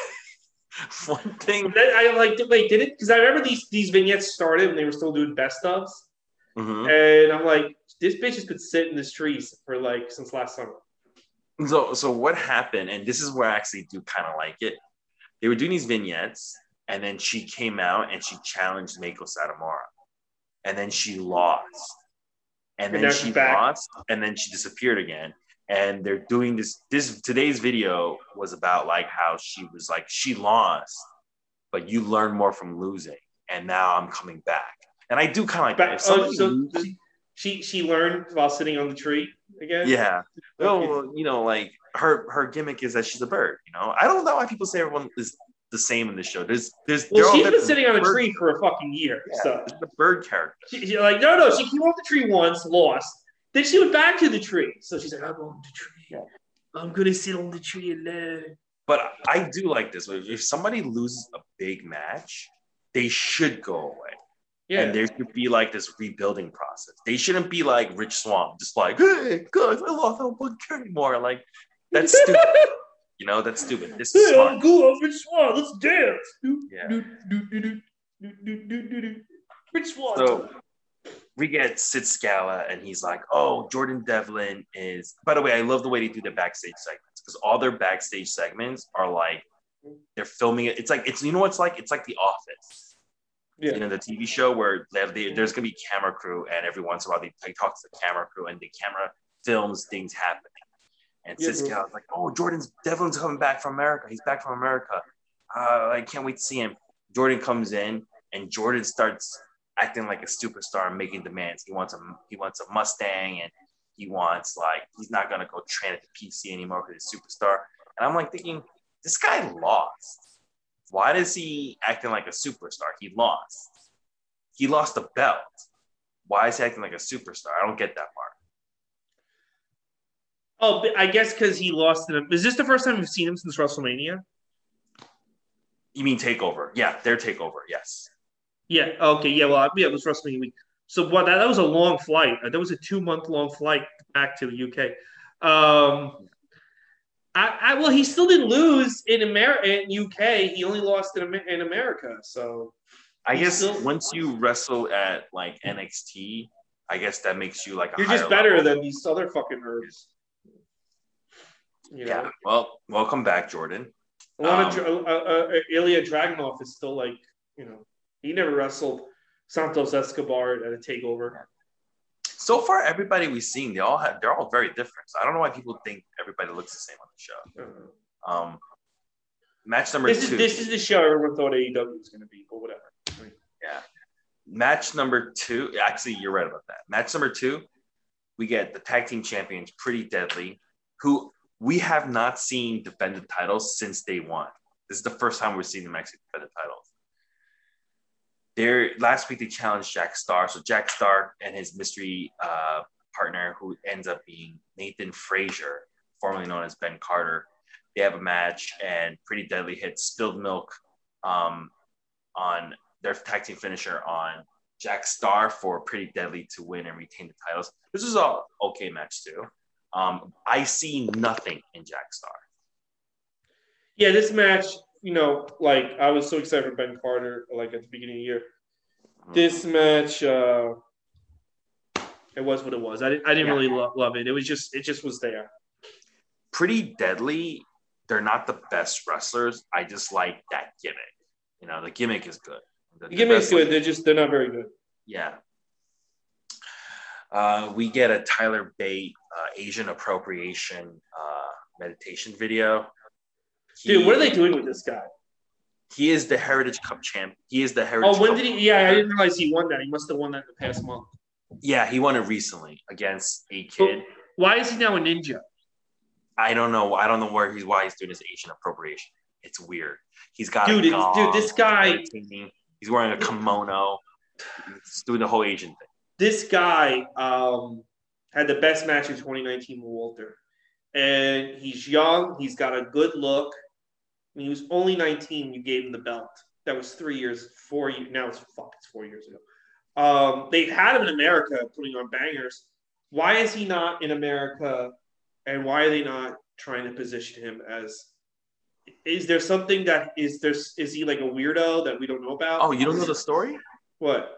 one thing. I like. Wait, did it? Because I remember these these vignettes started when they were still doing best ofs, mm-hmm. and I'm like, this bitch has been sitting in this tree for like since last summer. So, so what happened? And this is where I actually do kind of like it. They were doing these vignettes, and then she came out and she challenged Meiko Satomura. And then she lost. And, and then she back. lost, and then she disappeared again. And they're doing this. This today's video was about like how she was like, she lost, but you learn more from losing. And now I'm coming back. And I do kind of like back, that. Oh, so loses, she she learned while sitting on the tree again? Yeah. Well, you know, like her her gimmick is that she's a bird. You know, I don't know why people say everyone is the same in this show. There's there's well, she's been sitting on a tree for a fucking year. Yeah, so the bird character. She, she's like, no, no. She came off the tree once, lost. Then she went back to the tree. So she's like, I'm on the tree. Yeah. I'm gonna sit on the tree and learn. But I do like this. If somebody loses a big match, they should go away. Yeah. And there should be like this rebuilding process. They shouldn't be like Rich Swann, just like, hey, guys, I lost. I don't want to care anymore. Like, that's stupid. You know, that's stupid. This is hey, smart. I'm cool. I'm Rich Swann. Let's dance. Yeah. Rich Swann. So we get Sid Scala, and he's like, oh, Jordan Devlin is... By the way, I love the way they do their backstage segments, because all their backstage segments are like, they're filming it. It's like, it's you know what it's like? It's like The Office. Yeah. You know, the T V show where they have the, there's going to be camera crew, and every once in a while they, they talk to the camera crew, and the camera films things happening. And yeah, Sid Scala's like, oh, Jordan's Devlin's coming back from America. He's back from America. Uh, I can't wait to see him. Jordan comes in, and Jordan starts acting like a superstar and making demands. He wants a he wants a Mustang, and he wants like he's not gonna go train at the P C anymore because he's a superstar. And I'm like thinking, this guy lost. Why is he acting like a superstar? He lost. He lost the belt. Why is he acting like a superstar? I don't get that part. Oh, I guess because he lost it. Is this the first time we've seen him since WrestleMania? You mean Takeover? Yeah, their Takeover. Yes. Yeah. Okay. Yeah. Well, yeah, it was WrestleMania week. So what? That, that was a long flight. That was a two month long flight back to the U K. Um, I, I well, he still didn't lose in America. In U K, he only lost in, in America. So I guess still, once you wrestle at like N X T, I guess that makes you like a you're higher just better level. than these other fucking herbs. You know? Yeah. Well, welcome back, Jordan. Alana, um, uh, uh, Ilya Dragunov is still like, you know, he never wrestled Santos Escobar at a takeover. So far, everybody we've seen, they all have, they're all very different. So I don't know why people think everybody looks the same on the show. Uh-huh. Um, match number this two. Is, this is the show everyone thought A E W was going to be, but whatever. I mean, yeah. Match number two. Actually, you're right about that. Match number two, we get the tag team champions, Pretty Deadly, who we have not seen defend the titles since day one. This is the first time we're seeing them actually defend the titles. There, last week they challenged Jack Starr. So Jack Starr and his mystery uh, partner, who ends up being Nathan Frazier, formerly known as Ben Carter, they have a match, and Pretty Deadly hits Spilled Milk um, on their tag team finisher on Jack Starr for Pretty Deadly to win and retain the titles. This is an okay match too. Um, I see nothing in Jack Starr. Yeah, this match, you know, like I was so excited for Ben Carter, like at the beginning of the year. This match, uh, it was what it was. I didn't, I didn't yeah. really lo- love it. It was just, it just was there. Pretty Deadly. They're not the best wrestlers. I just like that gimmick. You know, the gimmick is good. The, the gimmick's good. They're just, they're not very good. Yeah. Uh, we get a Tyler Bate uh, Asian appropriation uh, meditation video. He, Dude, what are they doing with this guy? He is the Heritage Cup champ. He is the Heritage Oh, when Cup did he? Yeah, I didn't realize he won that. He must have won that in the past month. Yeah, he won it recently against a kid. But why is he now a ninja? I don't know. I don't know where he's why he's doing his Asian appropriation. It's weird. He's got dude, a gong, dude. This guy. He's wearing a kimono. He's doing the whole Asian thing. This guy um, had the best match in twenty nineteen with Walter. And he's young. He's got a good look. I mean, he was only nineteen. You gave him the belt. That was three years, four years. Now it's fuck. It's four years ago. Um, they had him in America putting on bangers. Why is he not in America? And why are they not trying to position him as? Is there something that is there? Is he like a weirdo that we don't know about? Oh, you don't know the story? What?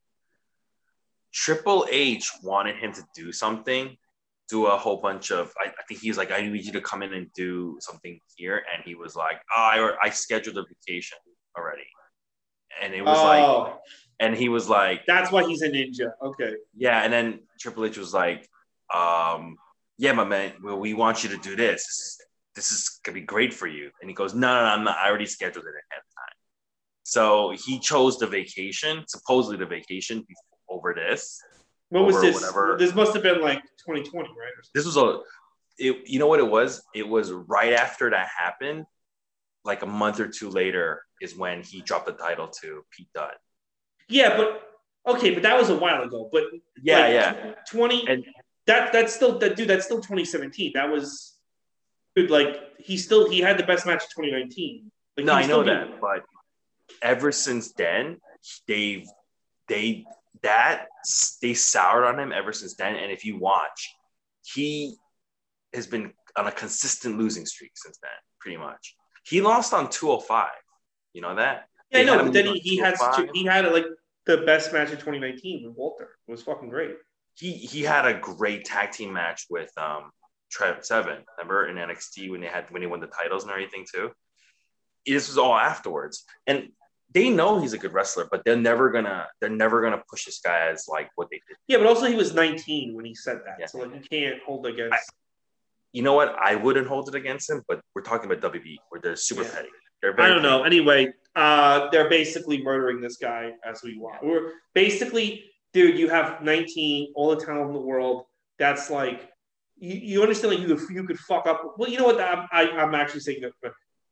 Triple H wanted him to do something. Do a whole bunch of, I, I think he's like, I need you to come in and do something here. And he was like, oh, I, I scheduled a vacation already. And it was oh, like, and he was like, that's why he's a ninja. Okay. Yeah. And then Triple H was like, um, yeah, my man, well, we want you to do this. This is, this is going to be great for you. And he goes, no, no, no, I'm not. I already scheduled it ahead of time. So he chose the vacation, supposedly the vacation over this. What was this? Whatever. This must have been like twenty twenty, right? This was a, it, you know what it was? It was right after that happened, like a month or two later is when he dropped the title to Pete Dunne. Yeah, but okay, but that was a while ago. But yeah, like, yeah, twenty. And that that's still that dude. That's still twenty seventeen. That was, dude. Like he still he had the best match in twenty nineteen. Like, no, I know that, being, but ever since then, they've they. That they soured on him ever since then. And if you watch, he has been on a consistent losing streak since then, pretty much. He lost on two oh five. You know that? Yeah, I know. But then he, he had he had like the best match in twenty nineteen with Walter. It was fucking great. He he had a great tag team match with um Trev Seven. Remember in N X T when they had when he won the titles and everything too. This was all afterwards, and they know he's a good wrestler, but they're never gonna they're never gonna push this guy as like what they did. Yeah, but also he was nineteen when he said that, yeah. So like you can't hold against. I, you know what? I wouldn't hold it against him, but we're talking about W W E, where they're super yeah. petty. They're very I don't petty. know. Anyway, uh, they're basically murdering this guy as we watch. Yeah. We're basically, dude, you have nineteen, all the talent in the world. That's like you, you understand like you could you could fuck up. Well, you know what? I'm I, I'm actually saying that.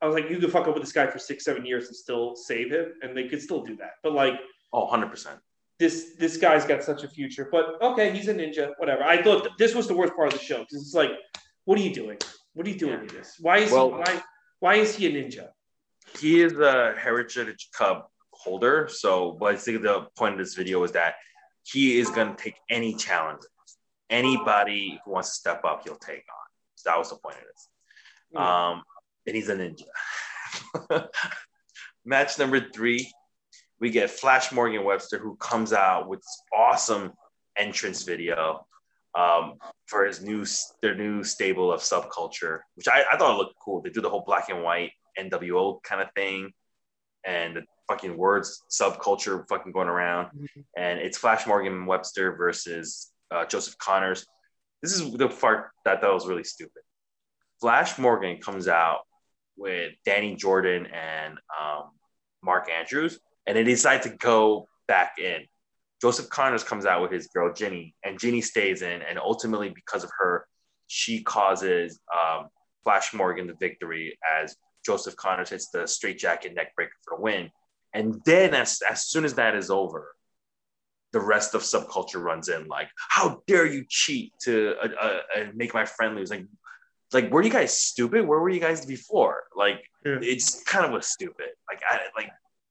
I was like, you could fuck up with this guy for six, seven years and still save him, and they could still do that. But like, oh, one hundred percent. This this guy's got such a future. But okay, he's a ninja. Whatever. I thought this was the worst part of the show because it's like, what are you doing? What are you doing yeah. with this? Why is well, he why why is he a ninja? He is a heritage cub holder. So, but I think the point of this video is that he is going to take any challenge. Anybody who wants to step up, he'll take on. So that was the point of this. Yeah. Um, and he's a ninja. Match number three, we get Flash Morgan Webster, who comes out with this awesome entrance video um, for his new their new stable of Subculture, which I, I thought looked cool. They do the whole black and white N W O kind of thing, and the fucking words Subculture fucking going around, mm-hmm. and it's Flash Morgan Webster versus uh, Joseph Connors. This is the part that I thought was really stupid. Flash Morgan comes out with Danny Jordan and um, Mark Andrews, and they decide to go back in. Joseph Connors comes out with his girl Ginny, and Ginny stays in, and ultimately because of her, she causes um, Flash Morgan the victory as Joseph Connors hits the straightjacket neckbreaker for the win. And then as, as soon as that is over, the rest of Subculture runs in like, how dare you cheat to uh, uh, uh, make my friend lose? Like, like, were you guys stupid? Where were you guys before? Like, yeah. It's kind of was stupid. Like, I like,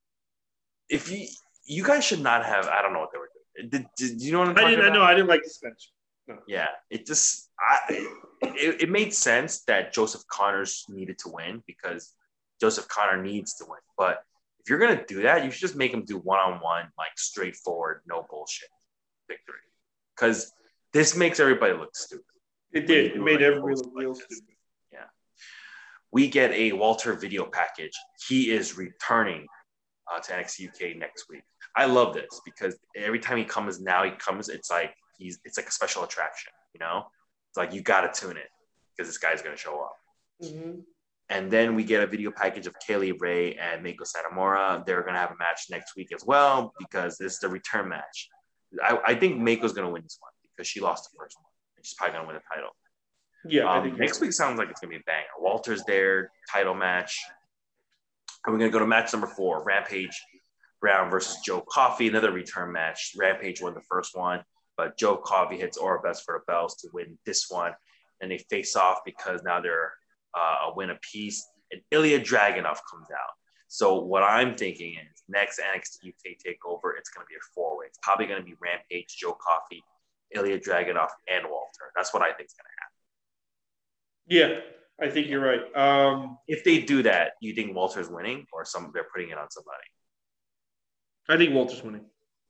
if you you guys should not have. I don't know what they were doing. Did, did you know what I'm talking I didn't, about? No, I didn't like the suspension. No. Yeah, it just I it, it made sense that Joseph Connors needed to win because Joseph Connor needs to win. But if you're gonna do that, you should just make him do one on one, like straightforward, no bullshit victory. Because this makes everybody look stupid. It did. It made like everybody look real like stupid. Yeah. We get a Walter video package. He is returning uh, to N X T U K next week. I love this because every time he comes now, he comes, it's like he's it's like a special attraction, you know? It's like you gotta tune in because this guy's gonna show up. Mm-hmm. And then we get a video package of Kaylee Ray and Meiko Satomura. They're gonna have a match next week as well because this is the return match. I, I think Meiko's gonna win this one because she lost the first one. She's probably gonna win the title. Yeah, um, I think next week sounds like it's gonna be a banger. Walter's there, title match. And we're gonna go to match number four: Rampage Brown versus Joe Coffey. Another return match. Rampage won the first one, but Joe Coffey hits Orabez for the bells to win this one, and they face off because now they're uh, a win apiece. And Ilya Dragunov comes out. So what I'm thinking is next N X T U K takeover, it's gonna be a four way. It's probably gonna be Rampage, Joe Coffey, Ilya Dragunov, and Walter. That's what I think is going to happen. Yeah, I think you're right. Um, if they do that, you think Walter's winning or some they're putting it on somebody? I think Walter's winning.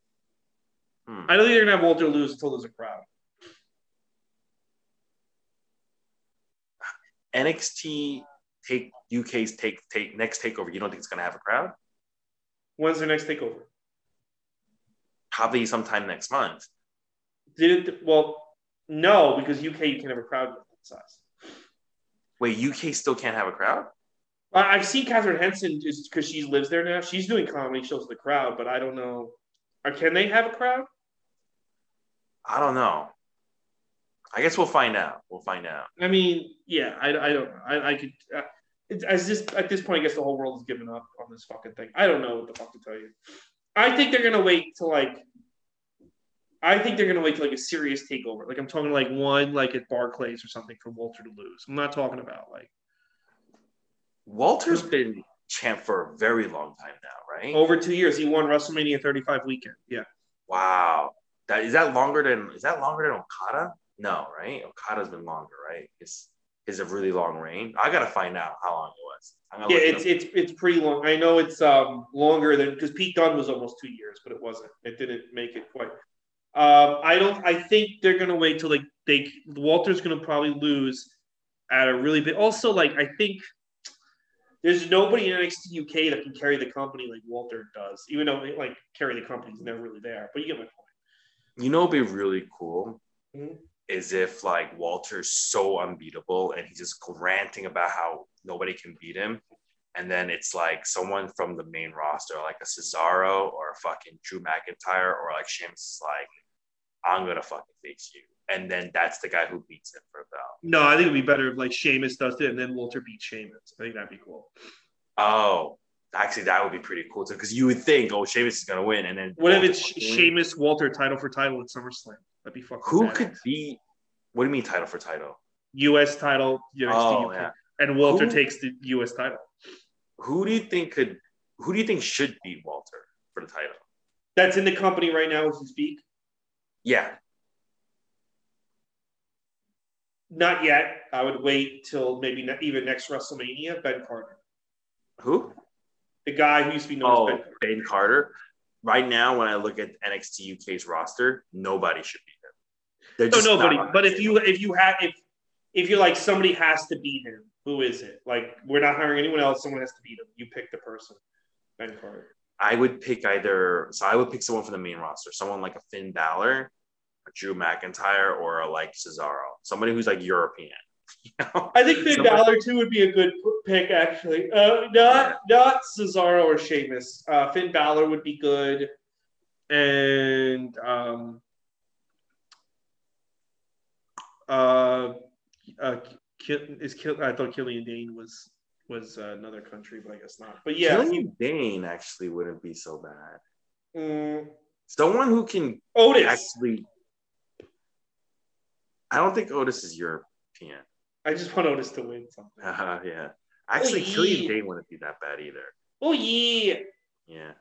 Hmm. I don't think they're going to have Walter lose until there's a crowd. N X T take U K's take take next takeover. You don't think it's going to have a crowd? When's their next takeover? Probably sometime next month. Didn't well, no, because U K you can have a crowd of that size. Wait, U K still can't have a crowd? Uh, I've seen Catherine Henson just because she lives there now. She's doing comedy shows with the crowd, but I don't know. Or can they have a crowd? I don't know. I guess we'll find out. We'll find out. I mean, yeah, I, I don't know. I, I could. Uh, it's, as this at this point, I guess the whole world has given up on this fucking thing. I don't know what the fuck to tell you. I think they're gonna wait till like. I think they're gonna wait till like a serious takeover. Like I'm talking like one like at Barclays or something for Walter to lose. I'm not talking about like. Walter's been champ for a very long time now, right? Over two years, he won WrestleMania thirty-five weekend. Yeah. Wow, that is that longer than is that longer than Okada? No, right? Okada's been longer, right? It's is a really long reign. I gotta find out how long it was. Yeah, it's it's it's pretty long. I know it's um longer than because Pete Dunne was almost two years, but it wasn't. It didn't make it quite. Um, I don't. I think they're gonna wait till like they. Walter's gonna probably lose at a really big. Also, like I think there's nobody in N X T U K that can carry the company like Walter does. Even though like carry the company's never really there, but you get my point. You know, it'd be really cool. Mm-hmm. Is if like Walter's so unbeatable and he's just ranting about how nobody can beat him, and then it's like someone from the main roster, like a Cesaro or a fucking Drew McIntyre or like Sheamus, is like, I'm gonna fucking face you, and then that's the guy who beats him for a belt. No, I think it'd be better if like Sheamus does it and then Walter beats Sheamus. I think that'd be cool. Oh, actually, that would be pretty cool too, because you would think, oh, Sheamus is gonna win, and then what if it's Sheamus Walter title for title at SummerSlam? That'd be fucking. Who badass. could be? What do you mean title for title? U S title, N X T Oh, U K, yeah. and Walter Who- takes the U S title. Who do you think could? Who do you think should beat Walter for the title? That's in the company right now as we speak. Yeah, Not yet. I would wait till maybe ne- even next WrestleMania. Ben Carter, who? the guy who used to be known Oh, as Ben Carter. Ben Carter. Right now, when I look at N X T U K's roster, nobody should beat him. They're No, just nobody. not on But the if you if you have if if you're like somebody has to beat him, who is it? Like we're not hiring anyone else. Someone has to beat him. You pick the person. Ben Carter. I would pick either. So I would pick someone from the main roster, someone like a Finn Balor, a Drew McIntyre, or a like Cesaro, somebody who's like European. You know? I think Finn Somebody- Balor too would be a good pick actually. Uh, not not Cesaro or Sheamus. Uh, Finn Balor would be good, and um, uh, uh, Ki- is Ki- I thought Killian Dane was was uh, another country, but I guess not. But yeah, Killian Dane actually wouldn't be so bad. mm, Someone who can Otis. actually. I don't think Otis is European. I just want Otis to win something. Uh, yeah. Actually, Oh, yeah. Killian Dane wouldn't be that bad either. Oh yeah. Yeah.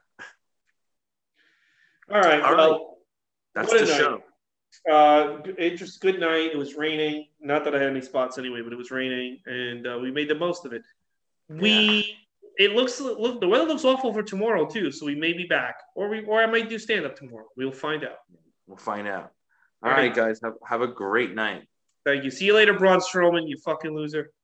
All right. All well, right. That's what a the night. show. Uh, interest. Good night. It was raining. Not that I had any spots anyway, but it was raining, and uh, we made the most of it. We. It looks look the weather looks awful for tomorrow too, so we may be back, or we or I might do stand up tomorrow. We'll find out. We'll find out. All All right, right. guys. Have, have a great night. Thank you. See you later, Braun Strowman. You fucking loser.